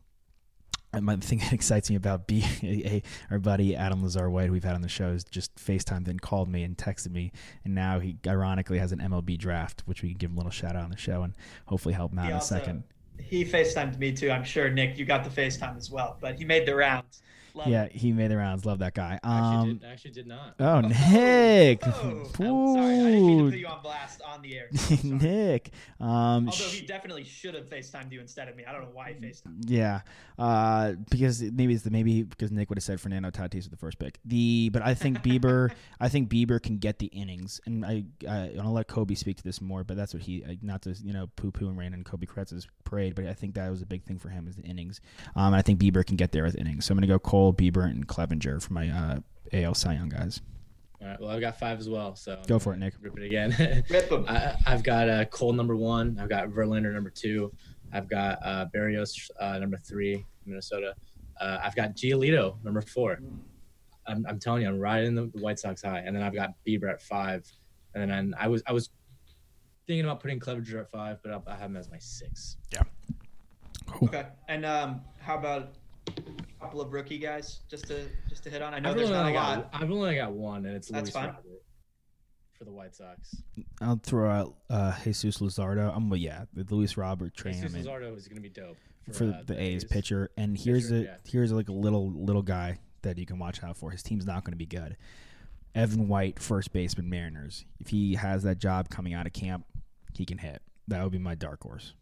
And my thing that excites me about B, a, our buddy Adam Lazar White, who we've had on the show, is just FaceTimed and called me and texted me, and now he ironically has an M L B draft, which we can give him a little shout out on the show and hopefully help him out He in a also- second. He FaceTimed me too. I'm sure, Nick, you got the FaceTime as well, but he made the rounds. Love Yeah, it. he made the rounds. Love that guy. I actually, Um, did, I actually did not. oh, Nick. Oh, I'm sorry. I didn't mean to Ooh. put you on blast on the air. I'm sorry. Nick. Um, Although sh- he definitely should have FaceTimed you instead of me. I don't know why he FaceTimed. Yeah, uh, because maybe it's the, maybe because Nick would have said Fernando Tatis with the first pick. The but I think Bieber, I think Bieber can get the innings, and I, I I'll let Kobe speak to this more. But that's what he not to you know poo poo and rain on Kobe Kretz's parade, but I think that was a big thing for him is the innings. Um, and I think Bieber can get there with innings. So I'm gonna go Cole, Bieber, and Clevenger for my uh, A L Cy Young guys. All right. Well, I've got five as well. So I'm Go for gonna it, Nick. Rip it again. Rip 'em. I, I've got uh, Cole number one. I've got Verlander number two. I've got uh, Barrios uh, number three, Minnesota. Uh, I've got Giolito number four. I'm, I'm telling you, I'm riding the White Sox high, and then I've got Bieber at five, and then I'm, I was I was thinking about putting Clevenger at five, but I'll, I have him as my six. Yeah. Cool. Okay. And um, how about a couple of rookie guys just to just to hit on? I know I've there's only not a got, lot. I've only got one, and it's That's Luis fine. Robert for the White Sox. I'll throw out uh, Jesus Luzardo. I'm, well, yeah, the Luis Robert train. Jesus I mean, Luzardo is going to be dope for, for uh, the A's pitcher. And here's Pitcher, a yeah. here's like a little little guy that you can watch out for. His team's not going to be good. Evan White, first baseman, Mariners. If he has that job coming out of camp, he can hit. That would be my dark horse.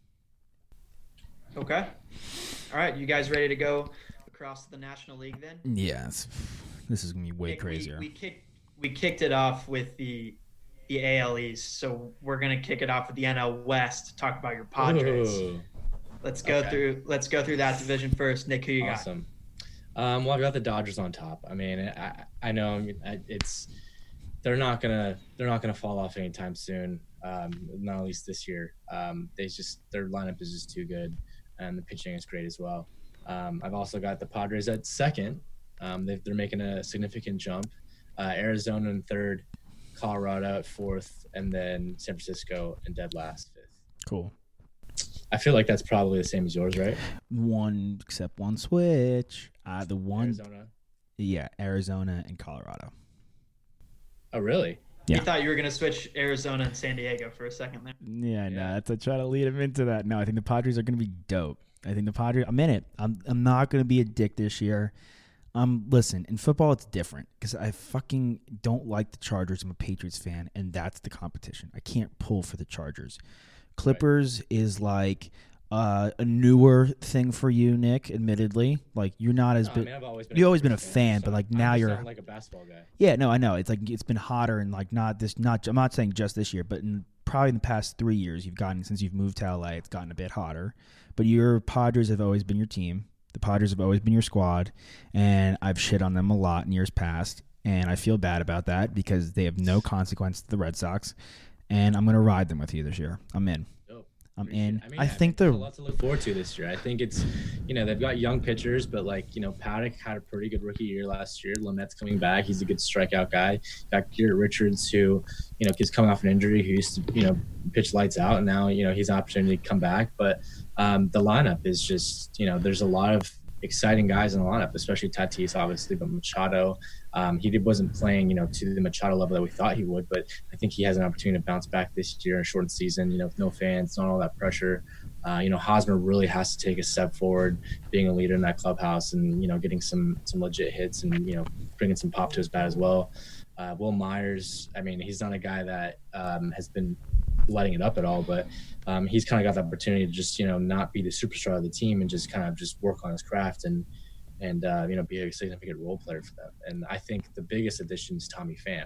Okay. All right. You guys ready to go across the National League then? Yes, this is gonna be way Nick, crazier. We, we kicked we kicked it off with the the A L East, so we're gonna kick it off with the N L West. Talk about your Padres. Ooh, Let's go okay. through. Let's go through that division first. Nick, who you got? awesome. Um, well, I've got the Dodgers on top. I mean, I, I know I mean, it's they're not gonna they're not gonna fall off anytime soon. Um, not at least this year. Um, they just their lineup is just too good, and the pitching is great as well. Um, I've also got the Padres at second. Um, they, they're making a significant jump. Uh, Arizona in third, Colorado at fourth, and then San Francisco in dead last, fifth. Cool. I feel like that's probably the same as yours, right? One except one switch. Uh, the one, Arizona. yeah, Arizona and Colorado. Oh, really? Yeah. You thought you were gonna switch Arizona and San Diego for a second there. Yeah, no, Yeah. that's I try to lead him into that. No, I think the Padres are going to be dope. I think the Padres. I'm in it. I'm. I'm not going to be a dick this year. Um, listen, in football it's different because I fucking don't like the Chargers. I'm a Patriots fan, and that's the competition. I can't pull for the Chargers. Clippers is like uh, a newer thing for you, Nick. Admittedly, like you're not as No, I big. mean, I've always been You've a always been a Clippers fan, so but like I'm now just you're not like a basketball guy. Yeah, no, I know. It's like it's been hotter and like not this not I'm not saying just this year, but in probably in the past three years you've gotten since you've moved to L A, it's gotten a bit hotter. But your Padres have always been your team. The Padres have always been your squad, and I've shit on them a lot in years past, and I feel bad about that because they have no consequence to the Red Sox, and I'm gonna ride them with you this year. I'm in. Dope. I'm Appreciate in. it. I, mean, I yeah, think there's the a lot to look forward to this year. I think it's, you know, they've got young pitchers, but like, you know, Paddock had a pretty good rookie year last year. Lamette's coming back. He's a good strikeout guy. Got Garrett Richards, who, you know, is coming off an injury, who used to, you know, pitch lights out, and now, you know, he's an opportunity to come back. But um, the lineup is just, you know, there's a lot of exciting guys in the lineup, especially Tatis, obviously, but Machado. Um, he wasn't playing, you know, to the Machado level that we thought he would, but I think he has an opportunity to bounce back this year in a shortened season, you know, with no fans, not all that pressure. Uh, you know, Hosmer really has to take a step forward, being a leader in that clubhouse and, you know, getting some some legit hits and, you know, bringing some pop to his bat as well. Uh, Will Myers, I mean, he's not a guy that um, has been lighting it up at all, but um, he's kind of got the opportunity to just, you know, not be the superstar of the team and just kind of just work on his craft and, and uh, you know, be a significant role player for them. And I think the biggest addition is Tommy Pham.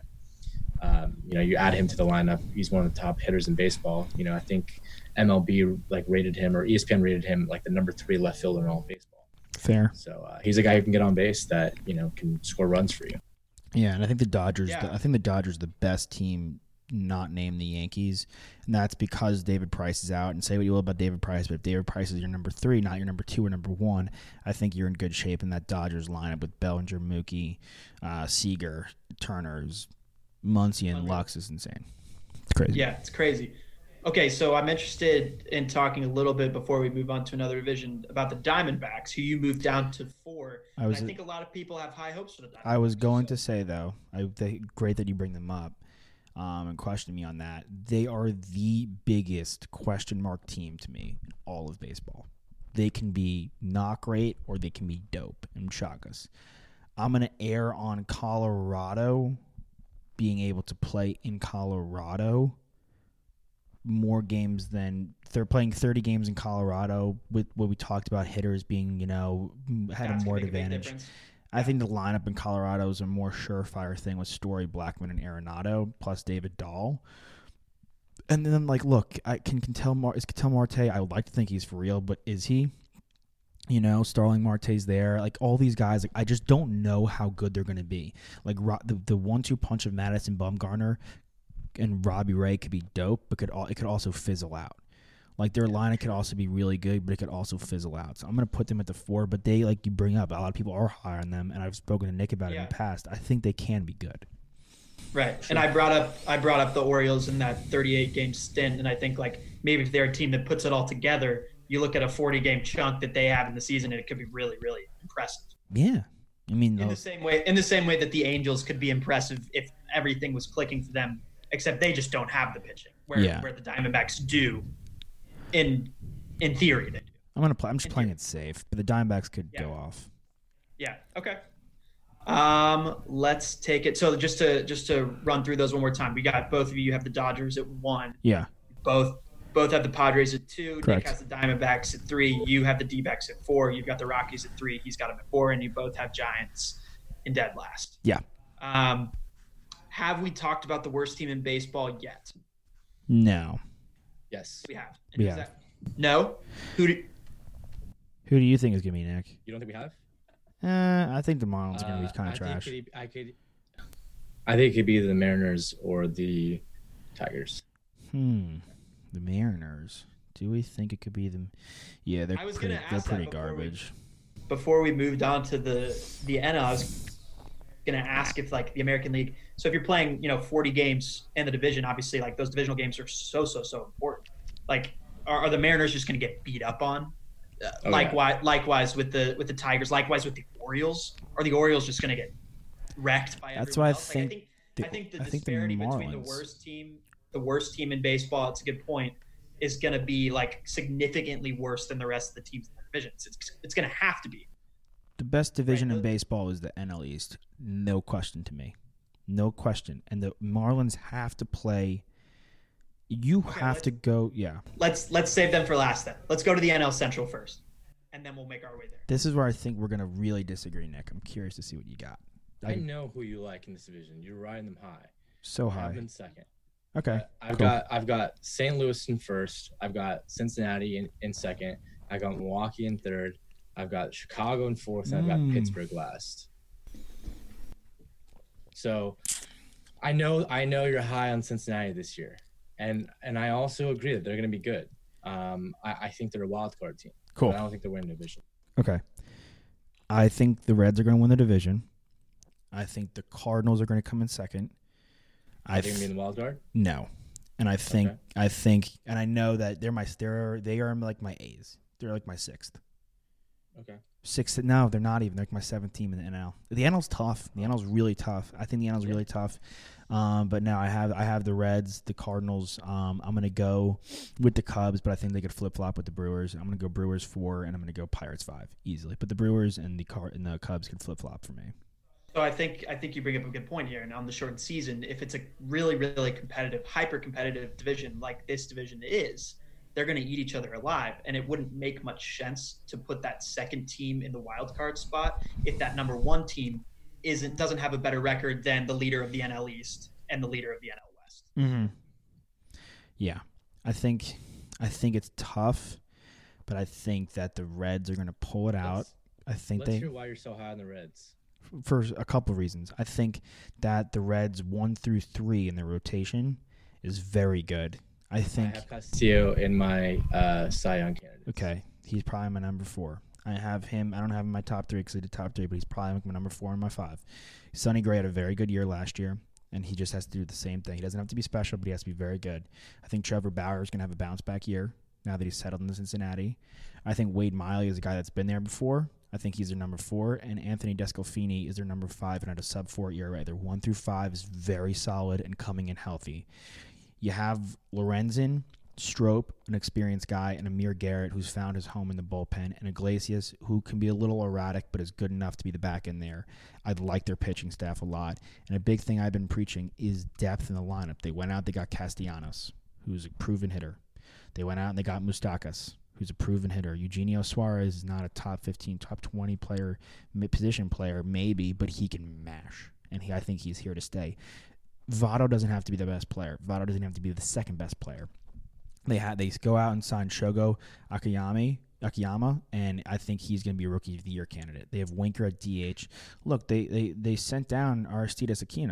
Um, you know, you add him to the lineup, he's one of the top hitters in baseball. You know, I think M L B like rated him, or E S P N rated him like the number three left fielder in all of baseball. fair. So uh, he's a guy who can get on base that, you know, can score runs for you. Yeah, and I think the Dodgers. Yeah. The, I think the Dodgers are the best team, not named the Yankees, and that's because David Price is out. And say what you will about David Price, but if David Price is your number three, not your number two or number one, I think you're in good shape in that Dodgers lineup with Bellinger, Mookie, uh, Seager, Turner's, Muncy, and Lux is insane. It's crazy. Yeah, it's crazy. Okay, so I'm interested in talking a little bit before we move on to another division about the Diamondbacks, who you moved down to four. I was- and I think a lot of people have high hopes for the Diamondbacks. I was going so. to say though, I they, great that you bring them up um, and question me on that. They are the biggest question mark team to me in all of baseball. They can be not great or they can be dope and shock us. I'm gonna err on Colorado being able to play in Colorado more games than they're playing thirty games in Colorado with what we talked about hitters being, you know, had That's a gonna more make a big advantage. difference. I think the lineup in Colorado is a more surefire thing with Story, Blackman, and Arenado, plus David Dahl. And then, like, look, I can, can tell Mar- is Ketel Marte, I would like to think he's for real, but is he? You know, Starling Marte's there. Like, all these guys, like, I just don't know how good they're going to be. Like, Ro- the, the one two punch of Madison Bumgarner and Robbie Ray could be dope, but could all, it could also fizzle out. Like their line could also be really good, but it could also fizzle out. So I'm going to put them at the four, but they, like you bring up, a lot of people are high on them, and I've spoken to Nick about it Yeah. in the past. I think they can be good. Right. And I brought up I brought up the Orioles in that thirty-eight game stint, and I think like maybe if they're a team that puts it all together, you look at a forty game chunk that they have in the season, and it could be really, really impressive. Yeah. I mean, In those, the same way in the same way that the Angels could be impressive if everything was clicking for them, except they just don't have the pitching. Where Yeah. where the Diamondbacks do in in theory they do. I'm gonna play. I'm just In playing theory. it safe, but the Diamondbacks could Yeah. go off. Yeah. Okay. Um, let's take it. So just to just to run through those one more time, we got both of you. You have the Dodgers at one. Yeah. Both both have the Padres at two. Correct. Nick has the Diamondbacks at three. You have the D-backs at four. You've got the Rockies at three. He's got them at four, and you both have Giants in dead last. Yeah. Um, have we talked about the worst team in baseball yet? No. Yes. We have. We who's have. that? No. Who? Do, Who do you think is gonna be Nick? You don't think we have? Uh, I think the Marlins are gonna be Uh, kind I of think trash. it could- I could. I think it could be the Mariners or the Tigers. Hmm. The Mariners. Do we think it could be them? Yeah, they're I was pretty. gonna They're ask that pretty before we- garbage. before we moved on to the the N L, I was gonna ask if like the American League. So if you're playing, you know, forty games in the division, obviously like those divisional games are so so so important. Like, are, are the Mariners just gonna get beat up on? Uh, Oh, likewise, likewise with the with the Tigers. Likewise with the Orioles. Are the Orioles just gonna get wrecked by? That's everyone why I else? Like, think I think, the- I think the I think the disparity between the Marlins- worst team, the worst team in baseball. It's a good point. Is going to be like significantly worse than the rest of the teams in the divisions. It's it's going to have to be. The best division Right, in those- baseball is the N L East. No question to me. No question. And the Marlins have to play. You Okay, have let's- to go. Yeah. Let's let's save them for last then. Let's go to the N L Central first, and then we'll make our way there. This is where I think we're going to really disagree, Nick. I'm curious to see what you got. I know who you like in this division. You're riding them high. So I have high. them second. Okay. I've cool. got I've got Saint Louis in first. I've got Cincinnati in, in second. I got Milwaukee in third. I've got Chicago in fourth, and I've got Mm. Pittsburgh last. So, I know I know you're high on Cincinnati this year, and and I also agree that they're going to be good. Um, I, I think they're a wild card team. Cool. But I don't think they're winning the division. Okay. I think the Reds are going to win the division. I think the Cardinals are going to come in second. I I think th- in the wild card. no, and I think Okay. I think and I know that they're my they're they are like my A's. They're like my sixth. Okay. Sixth? No, they're not even. They're like my seventh team in the N L. The N L's tough. The N L's really tough. I think the N L's really tough. Um, but now I have I have the Reds, the Cardinals. Um, I'm gonna go with the Cubs, but I think they could flip flop with the Brewers. I'm gonna go Brewers four, and I'm gonna go Pirates five easily. But the Brewers and the Car and the Cubs could flip flop for me. So I think I think you bring up a good point here. And on the shortened season, if it's a really really competitive, hyper competitive division like this division is, they're going to eat each other alive, and it wouldn't make much sense to put that second team in the wild card spot if that number one team isn't doesn't have a better record than the leader of the N L East and the leader of the N L West. Mm-hmm. Yeah, I think I think it's tough, but I think that the Reds are gonna pull it out. Let's- I think Let's they. hear why you're so high on the Reds. For a couple of reasons. I think that the Reds one through three in their rotation is very good. I think I have Castillo in my uh, Cy Young candidates. okay, he's probably my number four. I have him. I don't have him in my top three because I did top three, but he's probably my number four and my five. Sonny Gray had a very good year last year, and he just has to do the same thing. He doesn't have to be special, but he has to be very good. I think Trevor Bauer is going to have a bounce back year now that he's settled in Cincinnati. I think Wade Miley is a guy that's been there before. I think he's their number four, and Anthony Descalfini is their number five and at a sub four E R A. Their one through five is very solid and coming in healthy. You have Lorenzen, Strope, an experienced guy, and Amir Garrett, who's found his home in the bullpen, and Iglesias, who can be a little erratic but is good enough to be the back end there. I like their pitching staff a lot. And a big thing I've been preaching is depth in the lineup. They went out, they got Castellanos, who's a proven hitter. They went out and they got Moustakas, who's a proven hitter. Eugenio Suarez is not a top fifteen, top twenty player, mid-position player, maybe, but he can mash. And he, I think he's here to stay. Votto doesn't have to be the best player. Votto doesn't have to be the second best player. They had they go out and sign Shogo Akiyama, Akiyama, and I think he's going to be a Rookie of the Year candidate. They have Winker at D H. Look, they they, they sent down Aristides Aquino.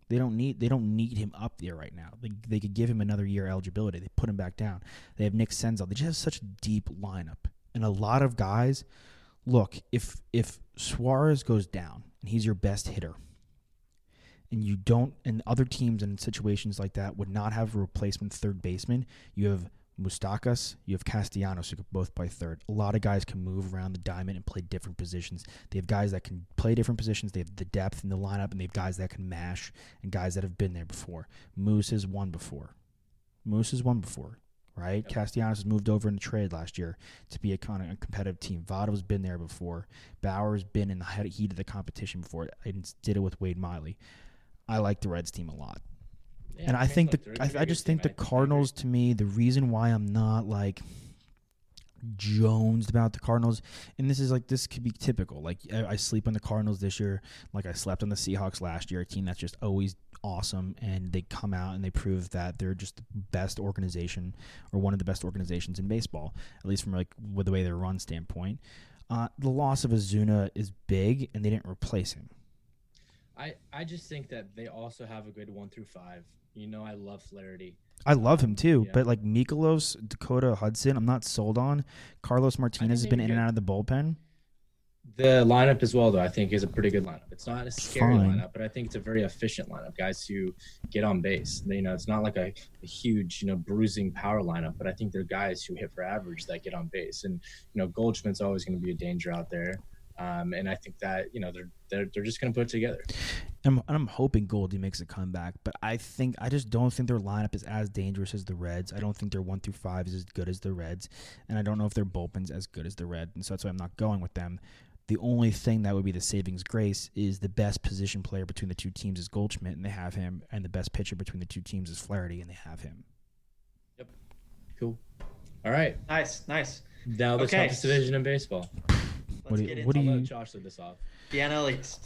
They don't need they don't need him up there right now. They they could give him another year eligibility. They put him back down. They have Nick Senzel. They just have such a deep lineup. And a lot of guys, look, if if Suarez goes down and he's your best hitter, and you don't, and other teams in situations like that would not have a replacement third baseman, you have Moustakas, you have Castellanos who could both play third. A lot of guys can move around the diamond and play different positions. They have guys that can play different positions. They have the depth in the lineup, and they have guys that can mash and guys that have been there before. Moose has won before. Moose has won before, right? Yep. Castellanos has moved over in the trade last year to be a kind of a competitive team. Votto's been there before. Bauer's been in the heat of the competition before and did it with Wade Miley. I like the Reds team a lot. Yeah, and I think the I, I just think the Cardinals, to me, the reason why I'm not like jonesed about the Cardinals, and this is like this could be typical. Like I, I sleep on the Cardinals this year, like I slept on the Seahawks last year, a team that's just always awesome, and they come out and they prove that they're just the best organization or one of the best organizations in baseball, at least from like with the way they run standpoint. Uh, the loss of Ozuna is big, and they didn't replace him. I, I just think that they also have a good one through five. You know, I love Flaherty. I love him too, yeah. but like Mikolas, Dakota Hudson, I'm not sold on. Carlos Martinez has been in good. and out of the bullpen. The lineup as well, though, I think is a pretty good lineup. It's not a scary Fine. lineup, but I think it's a very efficient lineup. Guys who get on base. You know, it's not like a, a huge, you know, bruising power lineup, but I think they're guys who hit for average that get on base. And, you know, Goldschmidt's always going to be a danger out there. Um, and I think that, you know, they're they're they're just going to put it together. And I'm hoping Goldie makes a comeback, but I think I just don't think their lineup is as dangerous as the Reds. I don't think their one through five is as good as the Reds, and I don't know if their bullpen's as good as the Reds, and so that's why I'm not going with them. The only thing that would be the savings grace is the best position player between the two teams is Goldschmidt, and they have him, and the best pitcher between the two teams is Flaherty, and they have him. Yep. Cool. All right. Nice, nice. Now the Okay. toughest division in baseball. What do, get you- what do I'll you? let Josh lead this off. The N L East.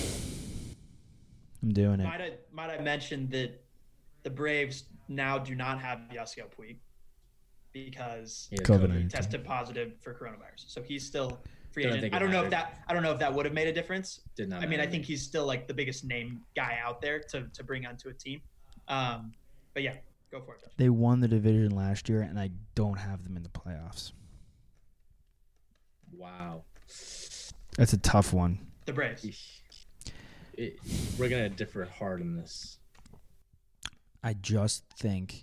I'm doing it. Might I, might I mention that the Braves now do not have Yasiel Puig because He has COVID COVID. nineteen. tested positive for coronavirus. So he's still free Don't agent. think it I don't know if mattered. that I don't know if that would have made a difference. Did not I mean, I matter. think he's still like the biggest name guy out there to, to bring onto a team. Um, but yeah, go for it, Josh. They won the division last year, and I don't have them in the playoffs. Wow. That's a tough one. The Braves. It, we're gonna differ hard in this. I just think,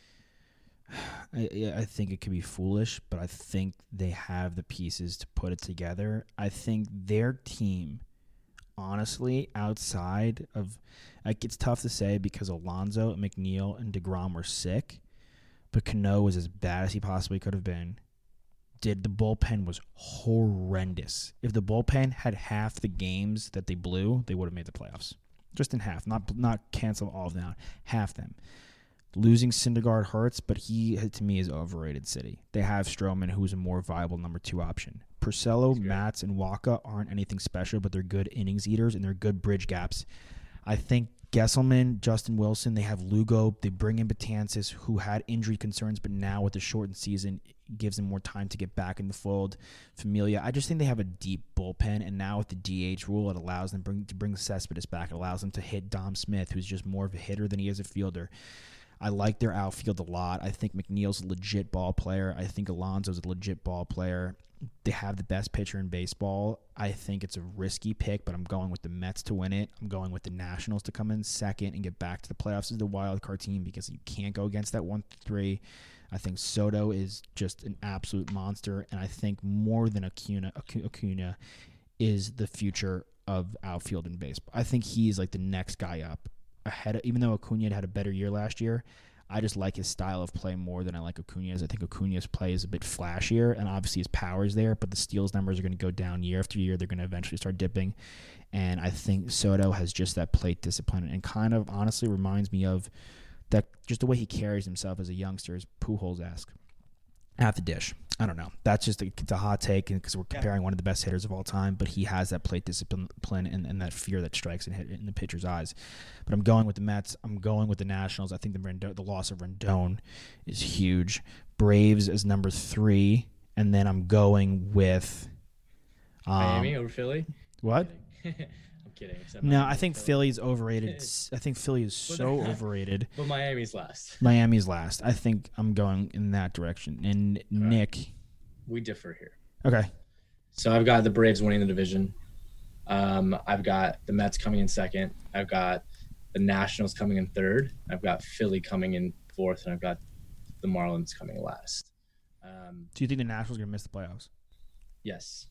I, yeah, I think it could be foolish, but I think they have the pieces to put it together. I think their team, honestly, outside of, like, it's tough to say because Alonso, McNeil, and DeGrom were sick, but Cano was as bad as he possibly could have been. Did the bullpen was horrendous. If the bullpen had half the games that they blew, they would have made the playoffs. Just in half, not not cancel all of them out, half them. Losing Syndergaard hurts, but he to me is overrated. City. They have Stroman, who's a more viable number two option. Purcello, Matz, and Waka aren't anything special, but they're good innings eaters and they're good bridge gaps. I think Gesselman, Justin Wilson, they have Lugo. They bring in Betances, who had injury concerns, but now with the shortened season, it gives them more time to get back in the fold. Familia, I just think they have a deep bullpen, and now with the D H rule, it allows them bring, to bring Cespedes back. It allows them to hit Dom Smith, who's just more of a hitter than he is a fielder. I like their outfield a lot. I think McNeil's a legit ball player. I think Alonso's a legit ball player. They have the best pitcher in baseball. I think it's a risky pick, but I'm going with the Mets to win it. I'm going with the Nationals to come in second and get back to the playoffs as the wild card team because you can't go against that one three. I think Soto is just an absolute monster, and I think more than Acuna, Acuna is the future of outfield in baseball. I think he's like the next guy up. Ahead of, even though Acuna had a better year last year, I just like his style of play more than I like Acuna's. I think Acuna's play is a bit flashier, and obviously his power is there, but the steals numbers are going to go down year after year. They're going to eventually start dipping, and I think Soto has just that plate discipline and kind of honestly reminds me of that just the way he carries himself as a youngster is Pujols-esque. At the dish. I don't know. That's just a, it's a hot take because we're comparing yeah. one of the best hitters of all time, but he has that plate discipline and, and that fear that strikes in, in the pitcher's eyes. But I'm going with the Mets. I'm going with the Nationals. I think the Rendon, the loss of Rendon is huge. Braves is number three, and then I'm going with um, Miami over Philly. What? I'm kidding. Except No, Miami I think Philly. Philly's overrated. I think Philly is But so they're not. overrated. But Miami's last. Miami's last. I think I'm going in that direction. And Nick, We differ here. okay, So I've got the Braves winning the division. Um, I've got the Mets coming in second. I've got the Nationals coming in third. I've got Philly coming in fourth, and I've got the Marlins coming last. Um, do you think the Nationals are gonna miss the playoffs? yes,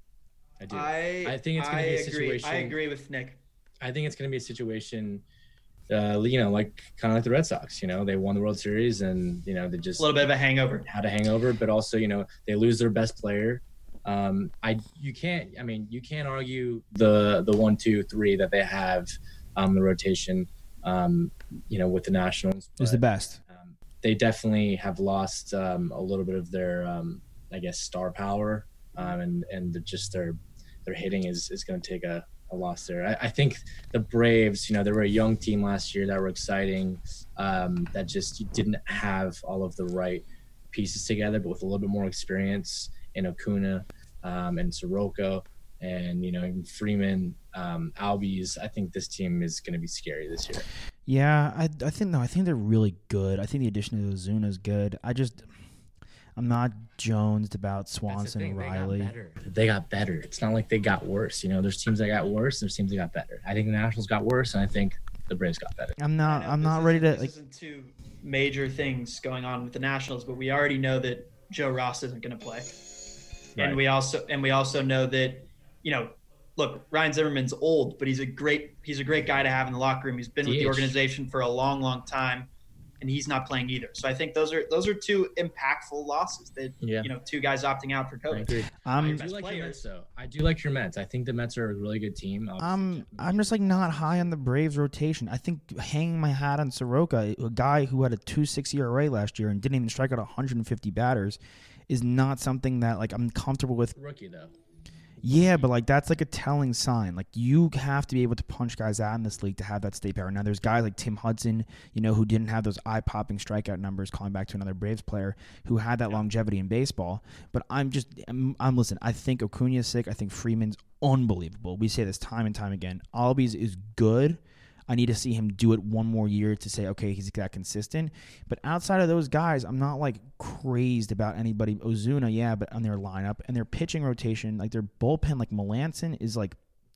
I do. I I think it's going to I be a agree. situation. I agree with Nick. I think it's going to be a situation, uh, you know, like kind of like the Red Sox. You know, they won the World Series, and you know they just A little bit of a hangover. had a hangover, but also you know they lose their best player. Um, I you can't. I mean, you can't argue the the one, two, three that they have, um, the rotation. Um, you know, with the Nationals, Who's the but, best? um, they definitely have lost um, a little bit of their, um, I guess, star power, um, and and the, just their their hitting is is going to take a, a loss there. I, I think the Braves, you know, they were a young team last year that were exciting, um, that just didn't have all of the right pieces together, but with a little bit more experience in Acuna um, and Soroka and, you know, even Freeman, um, Albies, I think this team is going to be scary this year. Yeah, I I think no, I think they're really good. I think the addition of Ozuna is good. I just I'm not jonesed about Swanson and Riley. They got better. They got better. It's not like they got worse. You know, there's teams that got worse. There's teams that got better. I think the Nationals got worse, and I think the Braves got better. I'm not. I know I'm this not isn't- ready to This like. isn't two major things going on with the Nationals, but we already know that Joe Ross isn't going to play, Right. and we also and we also know that, you know, look, Ryan Zimmerman's old, but he's a great he's a great guy to have in the locker room. He's been with D H. the organization for a long, long time, and he's not playing either. So I think those are those are two impactful losses. That Yeah. you know, two guys opting out for I COVID. agree. I'm. I Best do like your players. Mets, though. I do like your Mets. I think the Mets are a really good team. Obviously, I'm. Jeff I'm just like not high on the Braves rotation. I think hanging my hat on Soroka, a guy who had a two point six E R A last year and didn't even strike out one hundred fifty batters, is not something that like I'm comfortable with. rookie though. Yeah, but like that's like a telling sign. Like you have to be able to punch guys out in this league to have that stay power. Now there's guys like Tim Hudson, you know, who didn't have those eye-popping strikeout numbers. Calling back to another Braves player who had that longevity in baseball. But I'm just, I'm, I'm listen. I think Acuna's sick. I think Freeman's unbelievable. We say this time and time again. Albies is good. I need to see him do it one more year to say, okay, he's that consistent. But outside of those guys, I'm not like crazed about anybody. Ozuna, yeah, but on their lineup and their pitching rotation, like their bullpen, like Melanson is like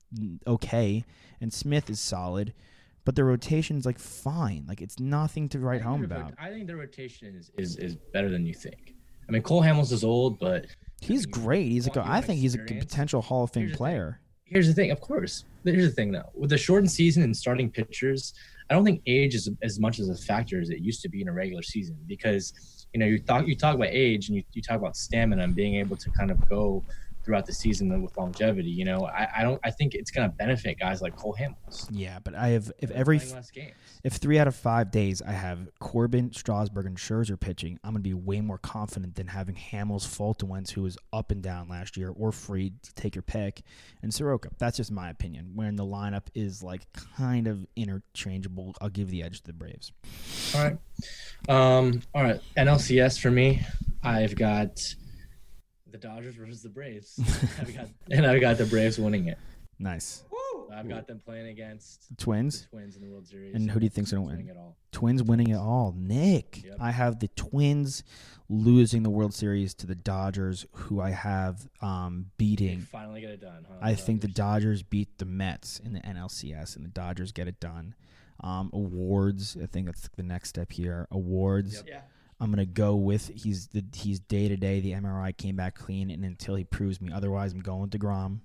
okay, and Smith is solid, but their rotation's like fine. Like it's nothing to write home their- about. I think the rotation is, is is better than you think. I mean, Cole Hamels is old, but He's great. He's like a, want- you I want think he's a experience. potential Hall of Fame Here's the thing. player. here's the thing. Of course, here's the thing though. With the shortened season and starting pitchers, I don't think age is as much as a factor as it used to be in a regular season, because you know you talk you talk about age and you, you talk about stamina and being able to kind of go throughout the season with longevity. You know, I, I don't I think it's going to benefit guys like Cole Hamels. Yeah, but I have if They're every playing less games. if three out of five days I have Corbin, Strasburg, and Scherzer pitching, I'm gonna be way more confident than having Hamels, Fulton, who was up and down last year, or Fried, to take your pick, and Soroka. That's just my opinion. When the lineup is like kind of interchangeable, I'll give the edge to the Braves. All right. Um, all right. N L C S for me, I've got the Dodgers versus the Braves. I've got, and I've got the Braves winning it. Nice. I've got them playing against the Twins. Twins in the World Series. And who do you think's gonna Twins win? winning it all. Twins winning it all. Nick, Yep. I have the Twins losing the World Series to the Dodgers, who I have um, They beating. finally get it done, huh? I think the Dodgers. Dodgers beat the Mets in the N L C S, and the Dodgers get it done. Um, awards, I think that's the next step here. Awards, Yep. Yeah. I'm gonna go with he's the he's day to day. The M R I came back clean, and until he proves me otherwise, I'm going to DeGrom.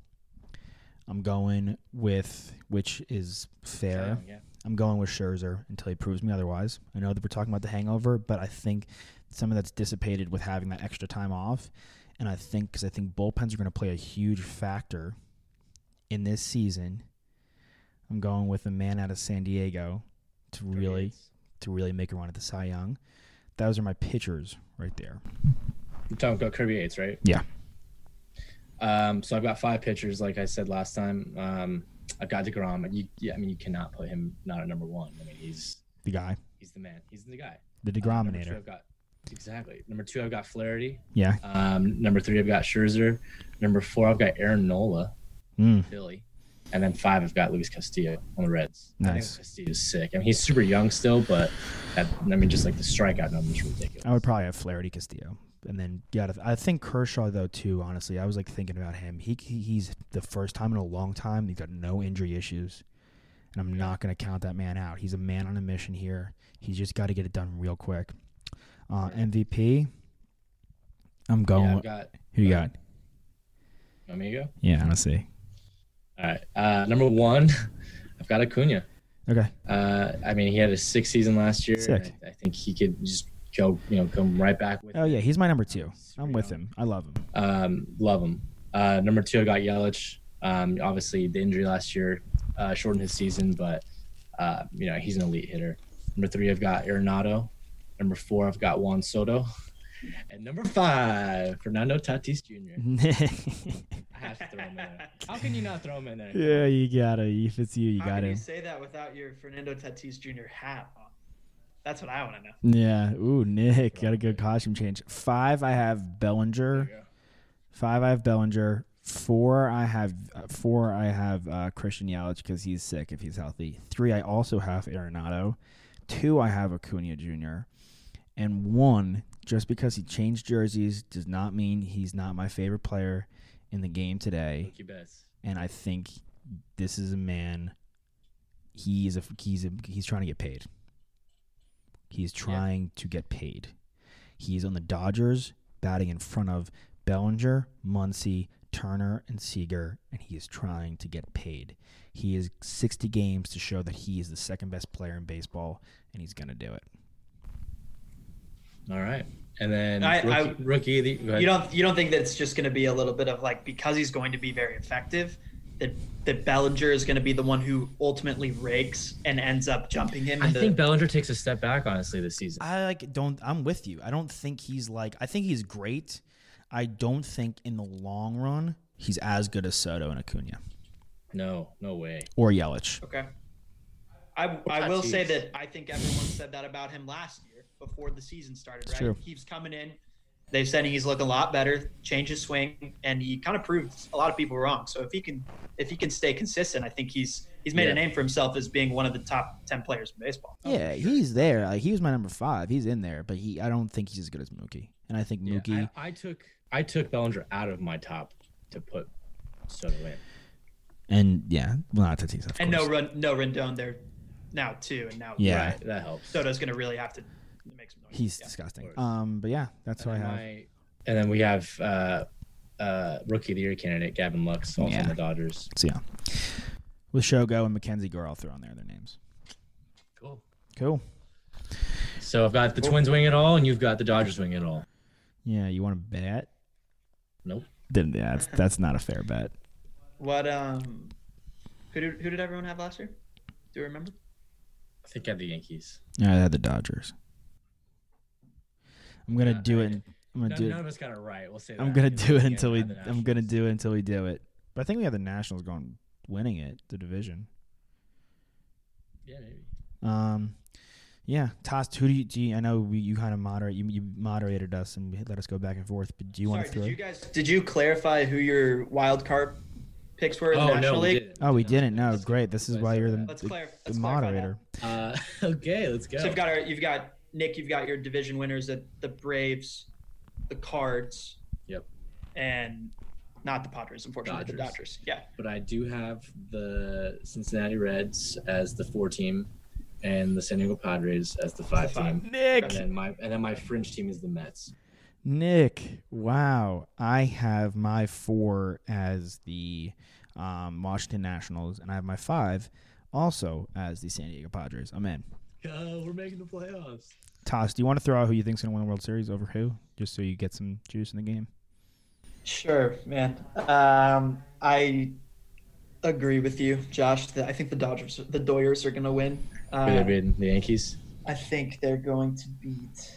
I'm going with, which is fair. Yeah. I'm going with Scherzer until he proves me otherwise. I know that we're talking about the hangover, but I think some of that's dissipated with having that extra time off. And I think, because I think bullpens are going to play a huge factor in this season, I'm going with a man out of San Diego to really to really make a run at the Cy Young. Those are my pitchers right there. You're talking about Kirby Yates, right? Yeah. Um, so I've got five pitchers, like I said last time. Um, I've got DeGrom. You, yeah, I mean, you cannot put him not at number one. I mean, he's The guy. he's the man. He's the guy. The Uh, number two, DeGrominator. I've got exactly. Number two, I've got Flaherty. Yeah. Um, number three, I've got Scherzer. Number four, I've got Aaron Nola, Mm. Philly. And then five, I've got Luis Castillo on the Reds. Nice. I think Castillo's sick. I mean, he's super young still, but that, I mean, just like the strikeout numbers are ridiculous. I would probably have Flaherty, Castillo, and then yeah, I think Kershaw though too. Honestly, I was like thinking about him. He, he he's the first time in a long time he's got no injury issues, and I'm not gonna count that man out. He's a man on a mission here. He's just got to get it done real quick. Uh, M V P. I'm going. Yeah, I've got, who you got? Want me to go? Yeah, let's see. All right. Uh, number one, I've got Acuna. Okay. Uh, I mean, he had a six season last year. Sick. I, I think he could just go, you know, come right back with. Oh it. yeah, he's my number two. I'm with him. I love him. Um, love him. Uh, number two, I got Yelich. Um, obviously, the injury last year uh, shortened his season, but uh, you know he's an elite hitter. Number three, I've got Arenado. Number four, I've got Juan Soto. And number five, Fernando Tatis Junior I have to throw him in there. How can you not throw him in there? Yeah, you gotta. If it's you, you How gotta. can you say that without your Fernando Tatis Junior hat on? That's what I want to know. Yeah. Ooh, Nick, got a good costume change. Five, I have Bellinger. Five, I have Bellinger. Four, I have uh, four, I have uh, Christian Yelich because he's sick if he's healthy. Three, I also have Arenado. Two, I have Acuna Junior And one, just because he changed jerseys does not mean he's not my favorite player in the game today. And I think this is a man. He is a he's a, he's trying to get paid. He's trying yeah. to get paid. He's on the Dodgers, batting in front of Bellinger, Muncy, Turner, and Seager, and he is trying to get paid. He has sixty games to show that he is the second best player in baseball, and he's going to do it. All right. And then I, rookie, I, rookie of the, go ahead. you don't you don't think that it's just going to be a little bit of like because he's going to be very effective that that Bellinger is going to be the one who ultimately rakes and ends up jumping him. I into, think Bellinger takes a step back honestly this season. I like don't I'm with you. I don't think he's like I think he's great. I don't think in the long run he's as good as Soto and Acuna. No, no way. Or Yelich. Okay. I I will say that I think everyone said that about him last year before the season started, right? True. He's coming in. They said he's looking a lot better, changed his swing, and he kind of proved a lot of people wrong. So if he can if he can stay consistent, I think he's he's made yeah. a name for himself as being one of the top ten players in baseball. Yeah, he's there. Like, he was my number five. He's in there, but he I don't think he's as good as Mookie. And I think Mookie yeah, I, I took I took Bellinger out of my top to put Soto in. And yeah, well, not Tatis, of And course. no run no Rendon there now too, and now Yeah. Right, that helps. Soto's gonna really have to make some noise. He's yeah. disgusting. Um, but yeah, that's what I and have. my, and then we have uh, uh, rookie of the year candidate Gavin Lux, also Yeah. on the Dodgers. So yeah, with Shogo and Mackenzie Gore, I'll throw on there their names. Cool. Cool. So I've got the Twins wing it all, and you've got the Dodgers wing it all. Yeah, you want to bet? Nope. Then yeah, that's, that's not a fair bet. What um who did who did everyone have last year? Do you remember? I think I had the Yankees. Yeah, I had the Dodgers. I'm gonna Yeah, do I- it. I'm gonna None, do none it. of us got it right. We'll say that. I'm gonna because do it again, until we. had the I'm gonna Nationals. do it until we do it. But I think we have the Nationals going winning it, the division. Yeah, maybe. Um, yeah. Toss, who do you? Do you, I know we, you kind of moderate. You you moderated us and let us go back and forth. But do you want Sorry, to throw? did you guys did you clarify who your wild card picks were in Oh the National no, we League? didn't. Oh, we No. didn't. No, great. This is why you're the, Let's the, clar- the let's clarify that. moderator. Uh, okay, let's go. So you've got our, you've got Nick, you've got your division winners at the Braves, the Cards. Yep. And not the Padres, unfortunately, the Dodgers. Dodgers. Yeah. But I do have the Cincinnati Reds as the four team, and the San Diego Padres as the five, The five. team. Nick. And then my and then my fringe team is the Mets. Nick, wow. I have my four as the um, Washington Nationals, and I have my five also as the San Diego Padres. I'm in. Oh, we're making the playoffs. Toss, do you want to throw out who you think's going to win the World Series over who, just so you get some juice in the game? Sure, man. Um, I agree with you, Josh. That I think the Dodgers, the Doyers, are going to win. Uh, Who they beat the Yankees? I think they're going to beat.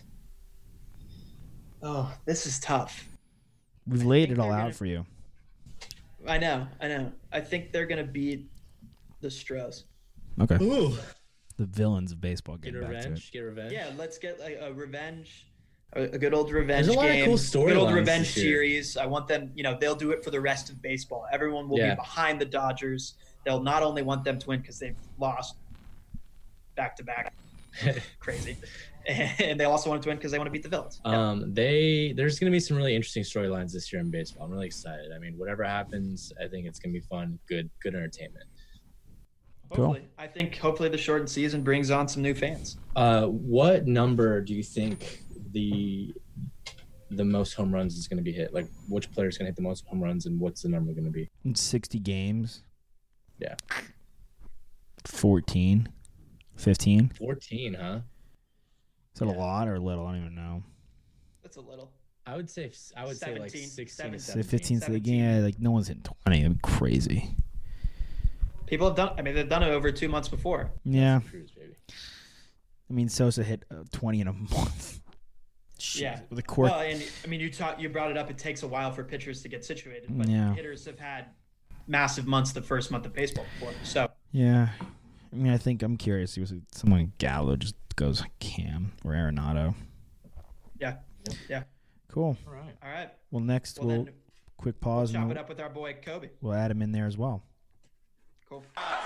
Oh, this is tough. We've laid it think all they're out gonna- for you. I know, I know. I think they're going to beat the Stros. Okay. Ooh, The villains of baseball get getting back to it. revenge. Get revenge. Yeah, let's get like a revenge, a, a good old revenge There's a lot of game, cool good old storylines revenge this year. series. I want them, you know, they'll do it for the rest of baseball. Everyone will Yeah. be behind the Dodgers. They'll not only want them to win because they've lost back to back, crazy, and they also want to win because they want to beat the Villains. Yeah. Um, they there's going to be some really interesting storylines this year in baseball. I'm really excited. I mean, whatever happens, I think it's going to be fun, good, good entertainment. Hopefully, Cool. I think hopefully the shortened season brings on some new fans. Uh, what number do you think the the most home runs is going to be hit? Like, which player is going to hit the most home runs, and what's the number going to be? In sixty games. Yeah. fourteen. fifteen. fourteen, huh? Is that Yeah. a lot or little? I don't even know. That's a little. I would say I would say like seventeen, sixteen to seventeen. Say seventeen. fifteen to the seventeen. game. Yeah, like no one's hitting twenty. That'd be crazy. People have done. I mean, they've done it over two months before. Yeah. Cruz, baby. I mean, Sosa hit uh, twenty in a month. Jeez, Yeah. With a court. Well, and I mean, you taught, you brought it up. It takes a while for pitchers to get situated, but Yeah. hitters have had massive months the first month of baseball before. So Yeah. I mean, I think I'm curious. It was someone Gallo just goes Cam or Arenado. yeah, yeah. Cool. All right. All right. Well, next Well, we'll then quick pause chop and it we'll, up with our boy Kobe. we'll add him in there as well. Cool.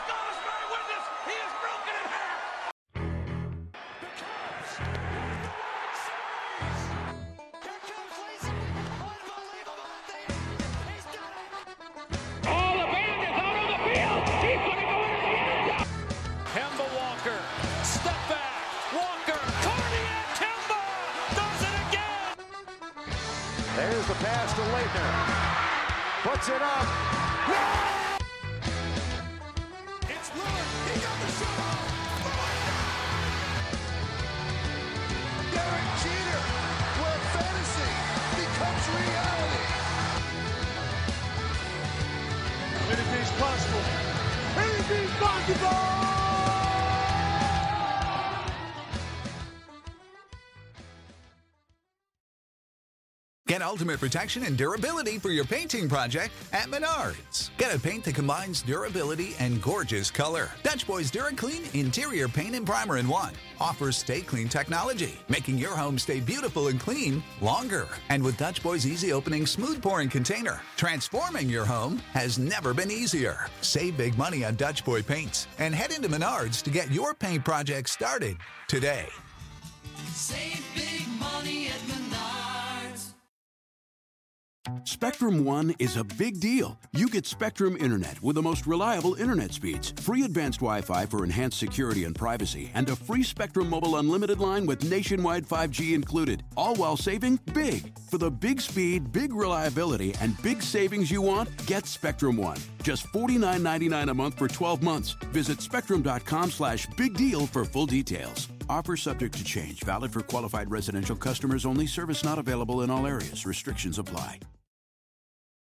Kemba Walker, step back, Walker, cardiac, Kemba does it again. There's the pass to Leitner. Puts it up. It's Lillard, he got the shot off. Derek Jeter, where fantasy becomes reality. Anything's possible. Anything's possible. Get ultimate protection and durability for your painting project at Menards. Get a paint that combines durability and gorgeous color. Dutch Boys DuraClean Interior Paint and Primer in one offers Stay Clean technology, making your home stay beautiful and clean longer. And with Dutch Boys Easy Opening Smooth Pouring Container, transforming your home has never been easier. Save big money on Dutch Boy paints and head into Menards to get your paint project started today. Save big money at Menards. Spectrum One is a big deal. You get Spectrum Internet with the most reliable internet speeds, free advanced Wi-Fi for enhanced security and privacy, and a free Spectrum Mobile Unlimited line with nationwide five G included, all while saving big. For the big speed, big reliability, and big savings you want, get Spectrum One. Just forty-nine ninety-nine a month for twelve months. Visit spectrum.com slash big deal for full details. Offer subject to change. Valid for qualified residential customers only. Service not available in all areas. Restrictions apply.